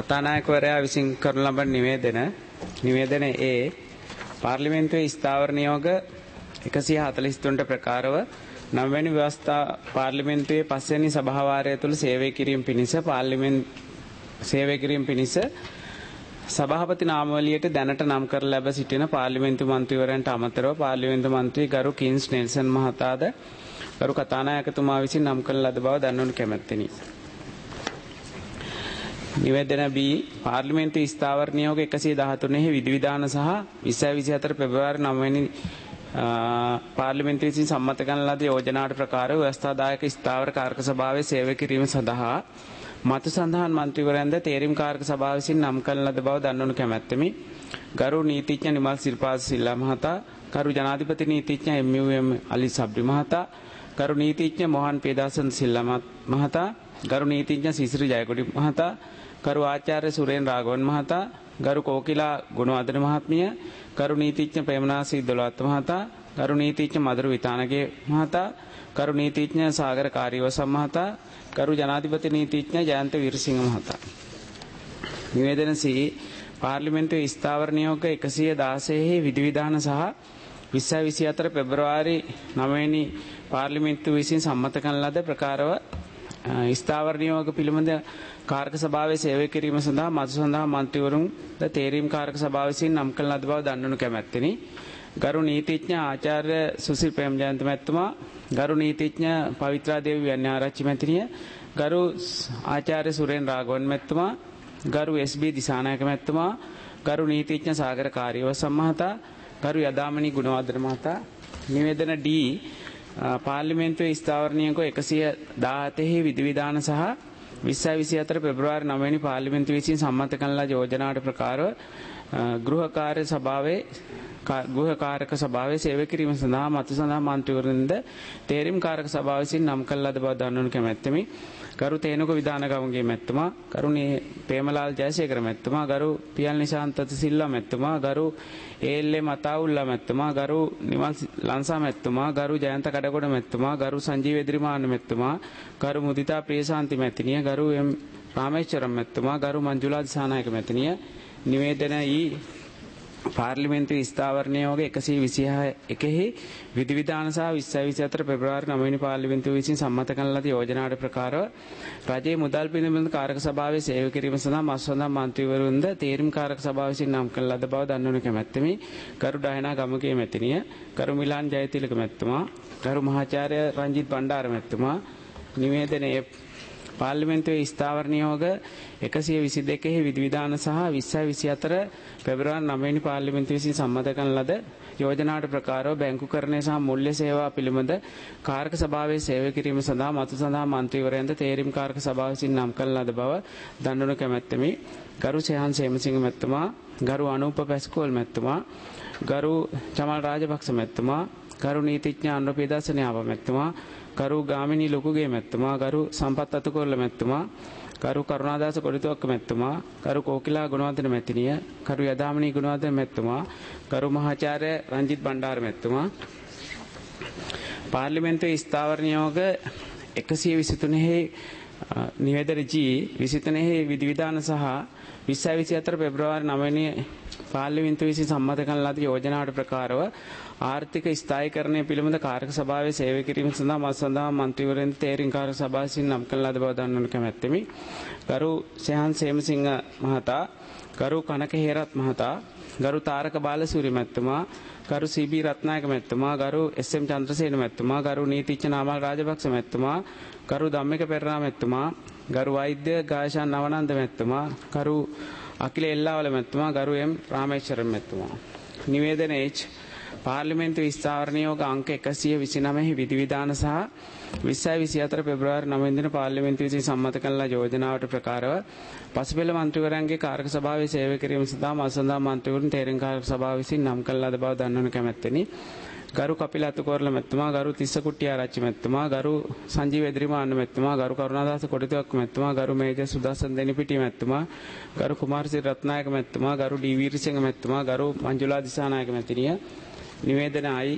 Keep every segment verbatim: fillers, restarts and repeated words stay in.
කතානායකවරයා විසින් කරන ලබන නිවේදන නිවේදන ඒ පාර්ලිමේන්තුවේ ස්ථාවර නියෝග එකසිය හතළිස් තුනට ප්‍රකාරව නවවැනි ව්‍යවස්ථා පාර්ලිමේන්තුවේ පස්වැනි සභාවාරය තුළ සේවය කිරීම පිණිස පාර්ලිමේන්තු සේවය කිරීම පිණිස සභාපති නාමවලියට දැනට නම් කර ලැබ සිටින පාර්ලිමේන්තු මන්ත්‍රීවරයන්ට අමතරව පාර්ලිමේන්තු මන්ත්‍රී ගරු කින්ස් නෙල්සන් මහතාද ගරු කතානායකතුමා විසින් නම් කළ ලද බව දන්වනු කැමැත්තෙමි. නිවේදන B පාර්ලිමේන්තු ස්ථාවර නියෝග එකසිය දහතුනේ විධිවිධාන සහ විස්සයි විසිහතර පෙබරවාරි නවවැනි පාර්ලිමේන්තු විසින් සම්මත කරන ලද යෝජනාවට ප්‍රකාරව ව්‍යවස්ථාදායක ස්ථාවර කාර්ක සභාවේ සේවය කිරීම සඳහා මතු සඳහන් මන්ත්‍රීවරයන්ද තේරීම් කාර්ක සභාව විසින් නම් කරන ලද බව දන්වනු කැමැත්තෙමි. ගරු නීතිඥ නිමල් සිරිපාද සිල්වා මහතා, ගරු ජනාධිපති නීතිඥ එම් යූ එම් අලි සබ්රි මහතා, ගරු නීතිඥ මොහන් පේදාසන් සිල්වා මහතා, ගරු නීතිඥ සිසිරි ජයකොඩි මහතා, ගරු ආචාර්ය සුරේන් රාඝවන් මහතා, ගරු කෝකිලා ගුණවර්ධන මහත්මිය, ගරු නීතිඥ ප්‍රේමනාසී දොළවත්ත මහතා, ගරු නීතිඥ මధుර විතානගේ මහතා, ගරු නීතිඥ සාගර කාර්යවසම් මහතා, ගරු ජනාධිපති නීතිඥ ජයන්ත වීරසිංහ මහතා. නිවේදන C පාර්ලිමේන්තුවේ ස්ථාවර නියෝග එකසිය දාසයේ විධිවිධාන සහ විස්සයි විසිහතර පෙබරවාරි නවවැනි පාර්ලිමේන්තුව විසින් සම්මත කරන ලද ප්‍රකාරව ස්ථාවර නියෝග පිළිබඳ කාර්ක සභාවේ සේවය කිරීම සඳහා මතු සඳහා මන්ත්‍රීවරුන් ද තේරීම් කාර්ක සභාව විසින් නම් කළ ලද බව දන්වනු කැමැත්තෙමි. ගරු නීතිඥ ආචාර්ය සුසිල් ප්‍රේමජයන්ත මැතිතුමා, ගරු නීතිඥ පවිත්‍රා දේවී ව්‍යඤ්ඤාරච්චි මැතිණිය, ගරු ආචාර්ය සුරේන් රාඝවන් මැතිතුමා, ගරු එස් බී දිසානායක මැතිතුමා, ගරු නීතිඥ සාගර කාර්යවසම් මහතා, ගරු යදාමනී ගුණවර්ධන මහතා. නිවේදන D පාර්ලිමේන්තුවේ ස්ථාවර නියෝග එකසිය දාහතේ විධිවිධාන සහ විස්සයි විසිහතර පෙබරවාරි නවවැනි පාර්ලිමේන්තුව විසින් සම්මත කරන ලද යෝජනාවට ප්‍රකාරව ගෘහ කාර්ය සභාවේ ගෘහ කාරක සභාවේ සේවය කිරීම සඳහා මතු සඳහා මන්ත්‍රීවරුන්ද තේරීම් කාරක සභාව විසින් නම් කළ ලද බව දන්වනු කැමැත්තෙමි. ගරු තේනුක විධානගමගේ මැතිතුමා, ගරු ප්‍රේමලාල් ජයසේකර මැතිතුමා, ගරු පියල් නිශාන්ත සිල්වා මැතිතුමා, ගරු ඒ.එල්.ඒ. මතාඋල්ලා මැතිතුමා, ගරු නිමල් ලංසා මැතිතුමා, ගරු ජයන්ත කඩගොඩ මැතිතුමා, ගරු සංජීව එදිරිමාන මැතිතුමා, ගරු මුදිතා ප්‍රියශාන්ති මැතිණිය, ගරු එම් රාමේශ්වරම් මැතිතුමා, ගරු මංජුලා දිසානායක මැතිණිය. නිවේදන E පාර්ලිමේන්තුවේ ස්ථාවර නියෝග එකසිය විසිඑකෙහි විධිවිධාන සහ විස්සයි විසිහතර පෙබරවාරි නවවැනි පාර්ලිමේන්තුව විසින් සම්මත කරන ලද යෝජනාවට ප්‍රකාරව රජයේ මුදල් පිළිබඳ කාරක සභාවේ සේවය කිරීම සඳහා මත් සඳහා මන්ත්‍රීවරුන්ද තේරීම් කාරක සභාව විසින් නම් කළ ලද බව දන්වනු කැමැත්තෙමි. ගරු ඩයනා ගමගේ මැතිණිය, ගරු මිලාන් ජයතිලක මැතිතුමා, ගරු මහාචාර්ය රංජිත් බණ්ඩාර මැතිතුමා. නිවේදනයේ පාර්ලිමේන්තුවේ ස්ථාවර නියෝග එකසිය විසිදෙකෙහි විධිවිධාන සහ විස්සයි විසිහතර පෙබරවාරි නවවැනි පාර්ලිමේන්තුව විසින් සම්මත කරන ලද යෝජනාවට ප්‍රකාරව බැංකුකරණය සහ මූල්‍ය සේවා පිළිබඳ කාරක සභාවේ සේවය කිරීම සඳහා මතු සඳහා මන්ත්‍රීවරයන්ද තේරීම් කාරක සභාව විසින් නම් කළ ලද බව දන්වනු කැමැත්තෙමි. ගරු සේහන් සේමසිංහ මැතිතුමා, ගරු අනූප පැස්කෝල් මැතිතුමා, ගරු චමල් රාජපක්ෂ මැතිතුමා, ගරු නීතිඥ අනුරපේදාස න්‍යාව මැතිතුමා, ගරු ගාමිණී ලොකුගේ මැතිතුමා, ගරු සම්පත් අතුකොල්ල මැතිතුමා, ගරු කරුණාදාස කොඩිතුවක්ක මැතිතුමා, ගරු කෝකිලා ගුණවර්ධන මැතිණිය, ගරු යදාමනී ගුණවර්ධන මැතිතුමා, ගරු මහාචාර්ය රංජිත් බණ්ඩාර මැතිතුමා. පාර්ලිමේන්තුවේ ස්ථාවර නියෝග එකසිය විසිතුනේ නිවේදන G විසිතුනේ විධිවිධාන සහ විස්සයි විසිහතර පෙබරවාරි නවවැනි පාර්ලිමේන්තුව විසින් සම්මත කරන ලද යෝජනාවට ප්‍රකාරව ආර්ථික ස්ථායීකරණය පිළිබඳ කාරක සභාවේ සේවය කිරීම සඳහා මත් සඳහා මන්ත්‍රීවරුන් තේරීම් කාරක සභාව විසින් නම් කළ ලද බව දන්වනු කැමැත්තෙමි. ගරු සේහන් සේමසිංහ මහතා, ගරු කනක හේරත් මහතා, ගරු තාරක බාලසූරිය මැතිතුමා, ගරු සී බී රත්නායක මැතිතුමා, ගරු එස් එම් චන්ද්‍රසේන මැතිතුමා, ගරු නීතිඥ නාමල් රාජපක්ෂ මැතිතුමා, ගරු ධම්මික පෙරේරා මැතිතුමා, ගරු වෛද්‍ය ගායෂාන් නවනන්ද මැතිතුමා, ගරු අකිල එල්ලාවල මැතිතුමා, ගරු එම් රාමේශ්වරම් මැතිතුමා. නිවේදන H පාර්ලිමේන්තුවේ ස්ථාවර නියෝග අංක එකසිය විසිනවයේ විධිවිධාන සහ විස්සයි විසිහතර පෙබරවාරි නවවැනි දින පාර්ලිමේන්තුව විසින් සම්මත කරන ලද යෝජනාවට ප්‍රකාරව පසුපෙළ මන්ත්‍රීවරයන්ගේ කාරක සභාවේ සේවය කිරීම සඳහා මත් සඳහා මන්ත්‍රීවරුන් තේරීම් කාරක සභාව විසින් නම් කළ ලද බව දන්වනු කැමැත්තෙමි. ගරු කපිල අතුකෝරළ මැතිතුමා, ගරු තිස්ස කුට්ටිආරච්චි මැතිතුමා, ගරු සංජීව එදිරිමාන්න මැතිතුමා, ගරු කරුණාදාස කොඩිතුවක්ක මැතිතුමා, ගරු මේජර් සුදස්සන් දෙනිපිටිය මැතිතුමා, ගරු කුමාරසිරි රත්නායක මැතිතුමා, ගරු ඩී වීරසිංහ මැතිතුමා, ගරු මංජුලා දිසානායක මැතිණිය. නිවේදන I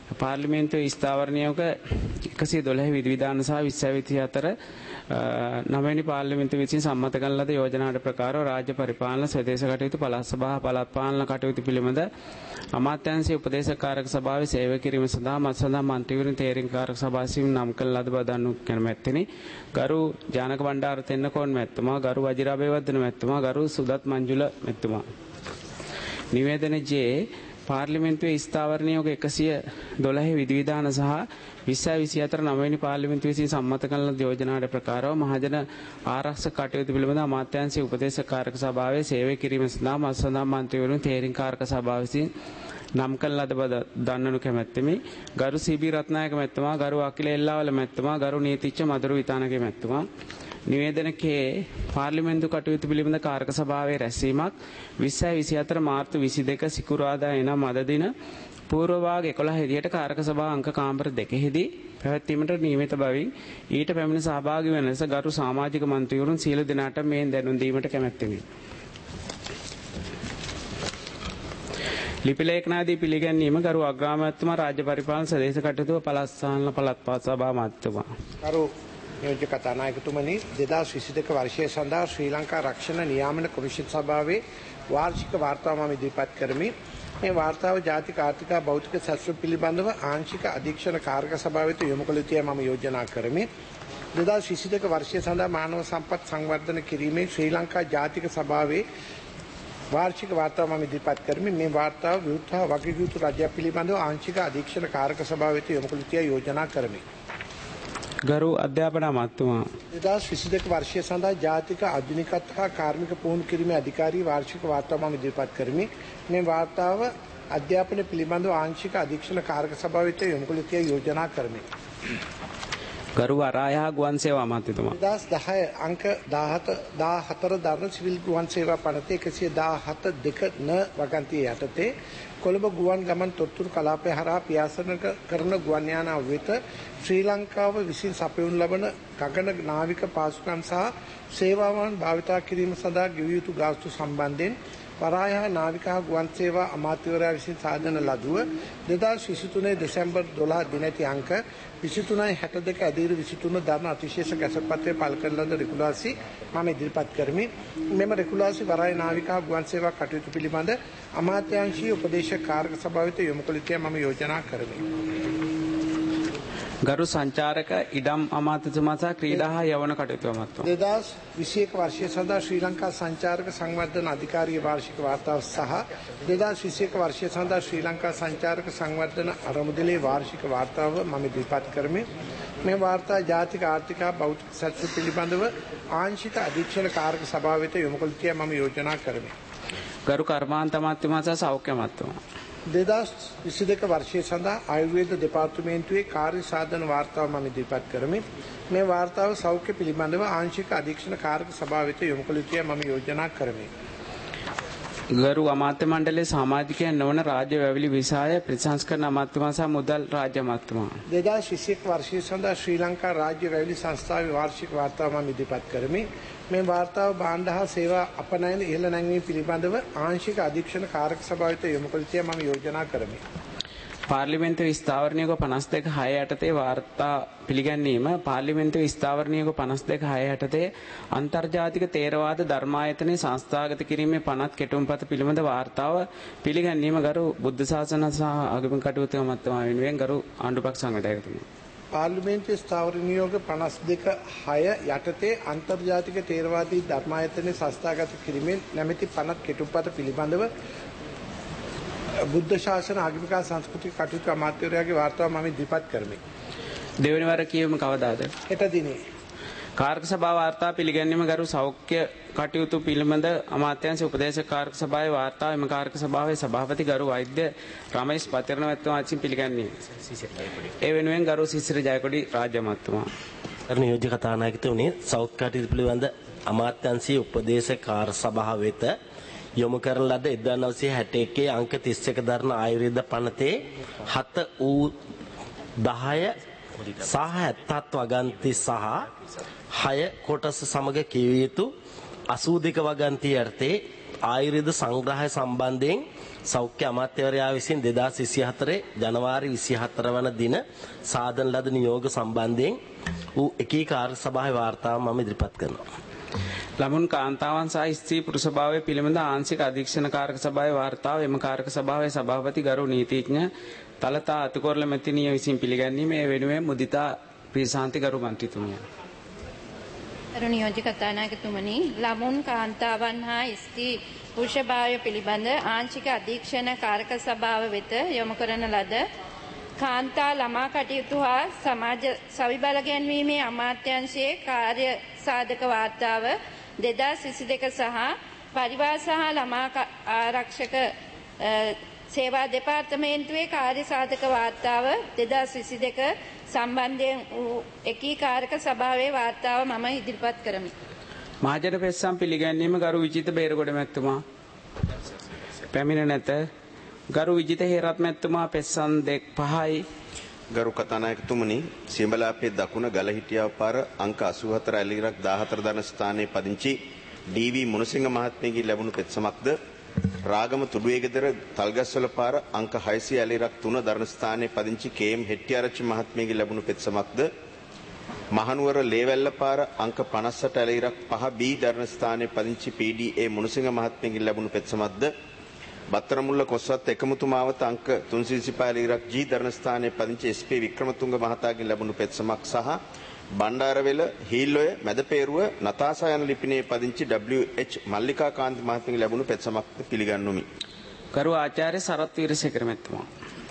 පාර්ලිමේන්තුවේ ස්ථාවර නියෝග එකසිය දොළහ විධිවිධාන සහ විස්සයි විසිහතර නවවෙනි පාර්ලිමේන්තුව විසින් සම්මත කරන ලද යෝජනාවට ප්‍රකාරව රාජ්‍ය පරිපාලන ස්වදේශ කටයුතු පළාත් සභා පළාත් පාලන කටයුතු පිළිබඳ අමාත්‍යාංශයේ උපදේශකාරක සභාවේ සේවය කිරීම සඳහා මත් සඳහා මන්ත්‍රීවරුන් තේරීම්කාරක සභාවසින් නම් කළ ලද බව දන්වනු කැමැත්තෙනි. ගරු ජානක බණ්ඩාර තෙන්නකෝන් මැතිතුමා, ගරු වජිරාබේවර්ධන මැතිතුමා, ගරු සුදත් මංජුල මැතිතුමා. නිවේදන ජේ පාර්ලිමේන්තුවේ ස්ථාවර නියෝග එකසිය දොළහ විධිවිධාන සහ විස්සයි විසිහතර නවවෙනි පාර්ලිමේන්තුව විසින් සම්මත කරන ලද යෝජනාවට ප්‍රකාරව මහජන ආරක්ෂක කටයුතු පිළිබඳ අමාත්‍යාංශයේ උපදේශකාරක සභාවේ සේවය කිරීම සඳහා මත් සඳහා මන්ත්‍රීවරුන් තේරීම්කාරක සභාව විසින් නම් කළ ලද බව දන්වනු කැමැත්තෙමි. ගරු සී.බී. රත්නායක මැතිතුමා, ගරු අකිල එල්ලාවල මැතිතුමා, ගරු නීතිච්ච මදුරු විතානගේ මැතිතුමා. නිවේදනකේ පාර්ලිමේන්තු කටයුතු පිළිබඳ කාරක සභාවේ රැස්වීමක් විස්සයි විසිහතර මාර්තු විසිදෙක සිකුරාදා එනම් අද දින පූර්ව භාග එකොළහ විදියට කාරක සභා අංක කාමර දෙකෙහිදී පැවැත්වීමට නියමිත බවින් ඊට පැමිණ සහභාගී වන ලෙස ගරු සමාජික මන්ත්‍රීවරුන් සියලු දෙනාට මේ දැනුම් දීමට කැමැත්තෙමි. ලිපි ලේඛනාදී පිළිගැනීම ගරු අග්‍රාමාත්‍යතුමා, රාජ්‍ය පරිපාලන ස්වදේශ කටයුතු පළාත් සාහන පළාත් සභා මහත්මයා. ගරු නියෝජ්‍ය කතානායකතුමනි, දෙදහස් විසිදෙක වර්ෂය සඳහා ශ්‍රී ලංකා රක්ෂණ නියාමන කොමිෂන් සභාවේ වාර්ෂික වාර්තාව මම ඉදිරිපත් කරමි. මේ වාර්තාව ජාතික ආර්ථික භෞතික ශාස්ත්‍ර පිළිබඳව ආංශික අධීක්ෂණ කාරක සභාව වෙත යොමු කළ යුතුයි මම යෝජනා කරමි. දෙදහස් විසිදෙක වර්ෂය සඳහා මානව සම්පත් සංවර්ධන කිරීමේ ශ්‍රී ලංකා ජාතික සභාවේ වාර්ෂික වාර්තාව මම ඉදිරිපත් කරමි. මේ වාර්තාව විවෘත වගකීම් රාජ්‍ය පිළිබඳව ආංශික අධීක්ෂණ කාරක සභාව වෙත යොමු කළ යුතුයි යෝජනා කරමි. ගරු අධ්‍යාපන අමාත්‍යතුමා, දෙදහස් විසිදෙක වර්ෂය සඳහා ජාතික ආධුනිකත්ව හා කාර්මික පුහුණු කිරීමේ අධිකාරී වාර්ෂික වාර්තාව මම ඉදිරිපත් කරමි. මේ වාර්තාව අධ්‍යාපන පිළිබඳව ආංශික අධීක්ෂණ කාරක සභාව වෙත යොමු කළ යුතුයි යෝජනා කරමි. ගරු අරාය හා ගුවන් සේවා අමාත්‍යතුමා, දෙදහස් දහය අංක දාහතර දරන සිවිල් ගුවන් සේවා පනතේ එකසිය දාහත දෙක න වගන්තිය යටතේ කොළඹ ගුවන් ගමන් තොරතුරු කලාපය හරහා පියාසන කරන ගුවන් යානා වෙත ශ්‍රී ලංකාව විසින් සපයනු ලබන ගගන නාවික පාසුකම් සහ සේවාවන් භාවිතා කිරීම සඳහා ගෙවිය යුතු ගාස්තු සම්බන්ධයෙන් වරාය හා නාවික හා ගුවන් සේවා අමාත්‍යවරයා විසින් සාධන ලදුව දෙදහස් විසිතුන දෙසැම්බර් දොළහ දිනැති අංක විසිතුනයි හැට දෙක ඇදීරු විසිතුන දරන අතිශේෂ ගැසට්පත්‍රය පළ කරන ලද රෙගුලාසි මම ඉදිරිපත් කරමි. මෙම රෙගුලාසි වරාය නාවික හා ගුවන් සේවා කටයුතු පිළිබඳ අමාත්‍යාංශීය උපදේශක කාරක සභාව වෙත යොමු කළ යුතුයි මම යෝජනා කරමි. ගරු සංචාරක ඉඩම් අමාත්‍යතුමා සහ ක්‍රීඩා හා යවන කටයුතු අමාත්‍යතුමා, දෙදහස් විසිඑක වර්ෂය සඳහා ශ්‍රී ලංකා සංචාරක සංවර්ධන අධිකාරිය වාර්ෂික වාර්තාව සහ දෙදහස් විසිඑක වර්ෂය සඳහා ශ්‍රී ලංකා සංචාරක සංවර්ධන අරමුදලේ වාර්ෂික වාර්තාව මම ඉදිරිපත් කරමි. මේ වාර්තා ජාතික ආර්ථික භෞතික ශාස්ත්‍ර පිළිබඳව ආංශික අධීක්ෂණ කාරක සභාව වෙත යොමු කළ යුතුයි මම යෝජනා කරමි. ගරු කර්මාන්ත අමාත්‍යතුමා සහ සෞඛ්‍ය අමාත්‍යතුමා, දෙදහස් විසිදෙක වර්ෂය සඳහා ආයුර්වේද දෙපාර්තමේන්තුවේ කාර්ය සාධන වාර්තාව මම ඉදිරිපත් කරමි. මේ වාර්තාව සෞඛ්‍ය පිළිබඳව ආංශික අධීක්ෂණ කාරක සභාව වෙත යොමු කළ යුතුයි මම යෝජනා කරමි. ගරු අමාත්‍ය මණ්ඩලයේ සමාජිකයන් නොවන රාජ්‍ය වැවිලි විසාය ප්‍රතිසංස්කරණ අමාත්‍යතුමා සහ මුදල් රාජ්‍ය අමාත්‍යතුමා, දෙදහස් විසිඑක වර්ෂය සඳහා ශ්‍රී ලංකා රාජ්‍ය වැවිලි සංස්ථාවේ වාර්ෂික වාර්තාව මම ඉදිරිපත් කරමි. මේ වාර්තාව භාණ්ඩ හා සේවා අපනයන ඉහළ නැංවීම පිළිබඳව ආංශික අධීක්ෂණ කාරක සභාව වෙත යොමු කළ යුතුයි මම යෝජනා කරමි. පාර්ලිමේන්තුවේ ස්ථාවර නියෝග පනස් දෙක හය යටතේ වාර්තා පිළිගැනීම. පාර්ලිමේන්තුවේ ස්ථාවර නියෝග පනස් දෙක හය යටතේ අන්තර්ජාතික තේරවාද ධර්මායතනයේ සංස්ථාගත කිරීමේ පනත් කෙටුම්පත පිළිබඳ වාර්තාව පිළිගැනීම. ගරු බුද්ධ ශාසන සහ ආගමික කටයුතු අමාත්‍යතුමා වෙනුවෙන් ගරු ආණ්ඩුපක්ෂ සංවිධායකතුමා, පාර්ලිමේන්තුවේ ස්ථාවර නියෝග පනස් දෙක හය යටතේ අන්තර්ජාතික තේරවාදී ධර්මායතනයේ සංස්ථාගත කිරීමේ නැමැති පනත් කෙටුම්පත පිළිබඳව බුද්ධ ශාසන ආගමික සංස්කෘතික කටයුතු අමාත්‍යවරයාගේ වාර්තාව මම ඉදිරිපත් කරමි. දෙවැනි වර කියවීම කවදාද? හෙට දිනේ. කාරක සභාව වාර්තා පිළිගැනීම. ගරු සෞඛ්‍ය කටයුතු පිළිබඳ අමාත්‍යාංශ උපදේශක කාරක සභාවේ වාර්තාව එම කාරක සභාවේ සභාපති ගරු වෛද්‍ය රමේෂ් පතිරණ මැතිතුමා විසින් පිළිගන්නේ. ඒ වෙනුවෙන් ගරු සිසිර ජයකොඩි රාජ්‍ය අමාත්‍යතුමා. නියෝජ්‍ය කතානායකතුමනි, සෞඛ්‍ය කටයුතු පිළිබඳ අමාත්‍යාංශීය උපදේශක කාර්ය සභාව වෙත යොමු කරන ලද එක්දාස් නවසිය හැට එකේ අංක තිස් එක දරන ආයුර්වේද පනතේ හත ඌ දහය සහ හැත්තත් වගන්ති සහ හය කොටස සමග කියවිය යුතු අසූ දෙක වගන්ති යටතේ ආයුර්වේද සංග්‍රහය සම්බන්ධයෙන් සෞඛ්‍ය අමාත්‍යවරයා විසින් දෙදාස් විසිහතර ජනවාරි විසිහතර වන දින සාදන ලද නියෝග සම්බන්ධයෙන් වූ එකී කාර්ය සභාවේ වාර්තාව මම ඉදිරිපත් කරනවා. ළමුන් කාන්තාවන් සහ ස්ත්‍රී පුරුෂ භාවය පිළිබඳ ආංශික අධීක්ෂණ කාරක සභාවේ වාර්තාව එම කාරක සභාවේ සභාපති ගරු නීතිඥ තලතා අතුකොරළ මැතිණිය විසින් පිළිගැනීම ඒ වෙනුවෙන් මුදිතා ප්‍රීසාන්ති ගරු මන්ත්‍රීතුමිය. ගරු නියෝජ්‍ය කතානායකතුමනි, ළමුන් කාන්තාවන් හා ස්ත්‍රී පුරුෂ භාවය පිළිබඳ ආංශික අධීක්ෂණ කාරක සභාව වෙත යොමු කරන ලද කාන්තා ළමා කටයුතු හා සමාජ සවිබල ගැන්වීමේ අමාත්‍යාංශයේ කාර්ය සාධක වාර්තාව දෙදාස් විසිදෙක සහ පරිවාර සහ ළමා ආරක්ෂක සේවා දෙපාර්තමේන්තුවේ කාර්ය සාධක වාර්තාව දෙදාස් විසිදෙක සම්බන්ධයෙන් වූ එකී කාරක සභාවේ වාර්තාව මම ඉදිරිපත් කරමි. මහජන පෙත්සම් පිළිගැනීම ගරු විජිත බේරගොඩ මැතිතුමා පැමිණ නැත. ගරු විජිත හේරත් මැතිතුමා පෙත්සම් දෙක පහයි. ගරු කතානායකතුමනි, සියඹලාපේ දකුණ ගලහිටියාව පාර අංක අසූහතර ඇලිරක් දාහතර දන ස්ථානයේ පදිංචි ඩී.වී. මුණසිංහ මහත්මියගේ ලැබුණු පෙත්සමක්ද රාගම තුඩුවේ ගෙදර තල්ගස්වල පාර අංක හයසිය ඇලිරක් තුන දරණ ස්ථානයේ පදිංචි කේ.එම්. හෙට්ටිආරච්චි මහත්මියගේ ලැබුණු පෙත්සමක්ද මහනුවර ලේවැල්ල පාර අංක පනස් අට ඇලිරක් පහ බී දරණ ස්ථානයේ පදිංචි පී.ඩී.ඒ. මුණසිංහ මහත්මියගේ ලැබුණු පෙත්සමක්ද බත්තරමුල්ල කොස්වත් එකමුතු මාවත අංක තුන්සිය විසිපහ ඇලිරක් ජී දරණ ස්ථානයේ පදිංචි එස්.පී. වික්‍රමතුංග මහතාගේ ලැබුණු පෙත්සමක් සහ බණ්ඩාරවෙල හීල්ලොය මැදපේරුව නතාසා යන ලිපිනේ පදිංචි ඩබ්ලිව්.එච්. මල්ලිකා කාන්ති මහත්මියගේ ලැබුණු පෙත්සමක් පිළිගන්නුමි. ගරු ආචාර්ය සරත් වීරසේකර මැතිතුමා.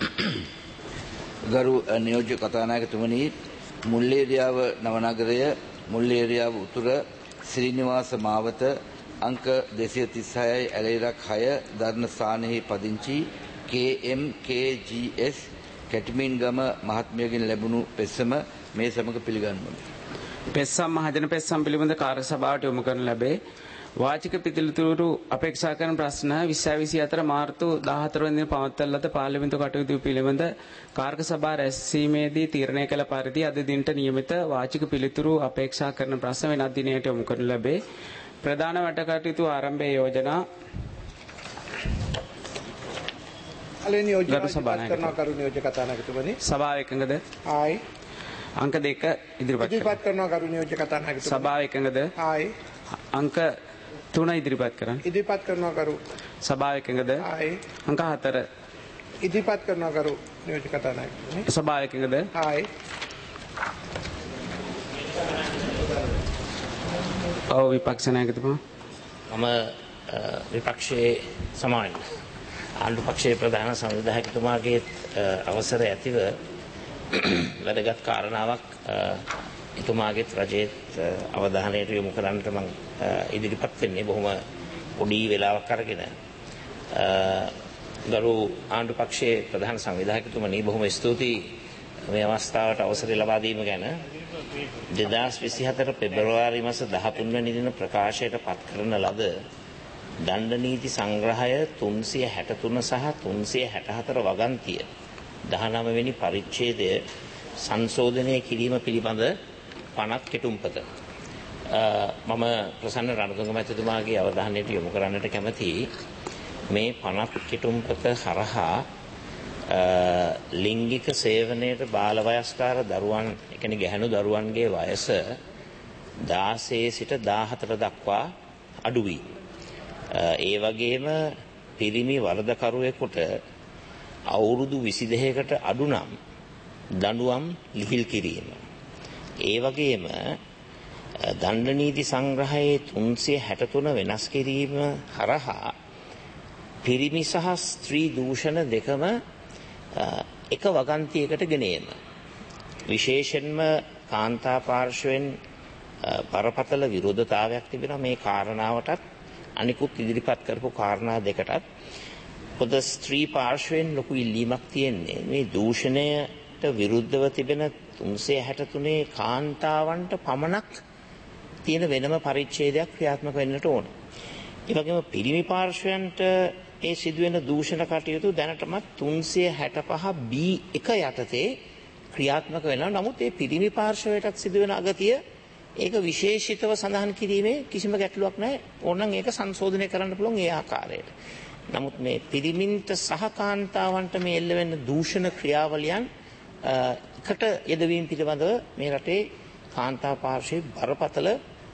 ගරු නියෝජ්‍ය කතානායකතුමනි, මුල්ලේරියාව නවනගරය මුල්ලේරියාව උතුර ශ්‍රීනිවාස මාවත අංක දෙසිය තිස් හයයි ඇලේරක් හය දරණ ස්ථානයේ පදිංචි කේ.එම්. කේ.ජී.එස්. කැටිමින්ගම මහත්මියගෙන් ලැබුණු පෙත්සම මේ සමග පිළිගන්වමි. පෙත්සම් මහජන පෙත්සම් පිළිබඳ කාර්ය සභාවට යොමු කරන ලැබේ. වාචික පිළිතුරු අපේක්ෂා කරන ප්‍රශ්න විස්සයි විසිහතර මාර්තු දාහතර වෙනි දින පවත්වන ලද පාර්ලිමේන්තු කටයුතු පිළිබඳ කාර්ක සභාව රැස්වීමේදී තීරණය කළ පරිදි අද දිනට නියමිත වාචික පිළිතුරු අපේක්ෂා කරන ප්‍රශ්න වෙනත් දිනයකට යොමු කරන ලැබේ. ප්‍රධාන වැඩ කටයුතු ආරම්භයේ යෝජනා අලෙන් යෝජනා කරනවා කරු නියෝජ්‍ය කතානායකතුමනි. සභාව එකඟද? ආයි. අංක දෙක ඉදිරිපත් ඉදිරිපත් කරනවා කරු නියෝජ්‍ය කතානායකතුමනි. සභාව එකඟද? ආයි. අංක තුන ඉදිරිපත් කරන්න. ඉදිරිපත් කරනවා කරු. සභාව එකඟද? ආයි. අංක හතර ඉදිරිපත් කරනවා කරු නියෝජ්‍ය කතානායකතුමනි. සභාව එකඟද? ආයි. ඔව් විපක්ෂ නායකතුමා. මම විපක්ෂයේ සමාන ආණ්ඩු පක්ෂයේ ප්‍රධාන සංවිධායකතුමාගේ අවසර ඇතිව වැදගත් කාරණාවක් එතුමාගේත් රජයේත් අවධානයට යොමු කරන්නට මම ඉදිරිපත් වෙන්නේ බොහොම පොඩි වෙලාවක් අරගෙන. ගරු ආණ්ඩු පක්ෂයේ ප්‍රධාන සංවිධායකතුමනි, බොහොම ස්තුතියි මේ අවස්ථාවට අවසරය ලබා දීම ගැන. දෙදාස් විසිහතර පෙබරවාරි මාස දහතුන් වැනි දින ප්‍රකාශයට පත් කරන ලද දණ්ඩ නීති සංග්‍රහය තුන්සිය හැටතුන සහ තුන්සිය හැටහතර වගන්තිය දහනව වෙනි පරිච්ඡේදය සංශෝධනය කිරීම පිළිබඳ පනත් කෙටුම්පත මම ප්‍රසන්න රණතුංග මැතිතුමාගේ අවධානයට යොමු කරන්නට කැමතියි. මේ පනත් කෙටුම්පත හරහා ලිංගික සේවනයට බාල වයස්කාර දරුවන්, ඒ කියන්නේ ගැහැණු දරුවන්ගේ වයස දාසයේ සිට දාහතර දක්වා අඩු වී, ඒ වගේම පිරිමි වරදකරුවෙකුට අවුරුදු විසි දෙකකට අඩු නම් දඬුවම් ලිහිල් කිරීම, ඒ වගේම දණ්ඩ නීති සංග්‍රහයේ තුන්සිය හැටතුන වෙනස් කිරීම හරහා පිරිමි සහ ස්ත්‍රී දූෂණ දෙකම එක වගන්තියකට ගෙනීම, විශේෂයෙන්ම කාන්තා පාර්ශවෙන් බරපතල විරෝධතාවයක් තිබෙනවා මේ කාරණාවටත් අනිකුත් ඉදිරිපත් කරපු කාරණා දෙකටත්. පොද ස්ත්‍රී පාර්ශවෙන් ලොකු ඉල්ලීමක් තියෙන්නේ මේ දූෂණයට විරුද්ධව තිබෙන තුන්සිය හැටතුනේ කාන්තාවන්ට පමණක් තියෙන වෙනම පරිච්ඡේදයක් ක්‍රියාත්මක වෙන්නට ඕන. ඒ වගේම පිරිමි පාර්ශවයන්ට ඒ සිදුවෙන දූෂණ කටයුතු දැනටමත් තුන්සිය හැටපහ බී එක යටතේ ක්‍රියාත්මක වෙනවා. නමුත් ඒ පිරිමි පාර්ශවයටත් සිදුවෙන අගතිය ඒක විශේෂිතව සඳහන් කිරීමේ කිසිම ගැටලුවක් නැහැ. ඕනනම් ඒක සංශෝධනය කරන්න පුළුවන් ඒ ආකාරයට. නමුත් මේ පිරිමින්ට සහ කාන්තාවන්ට මේ එල්ල වෙන දූෂණ ක්‍රියාවලියන් එකට යෙදවීම පිළිබඳව මේ රටේ කාන්තා පාර්ශ්වයේ බරපතල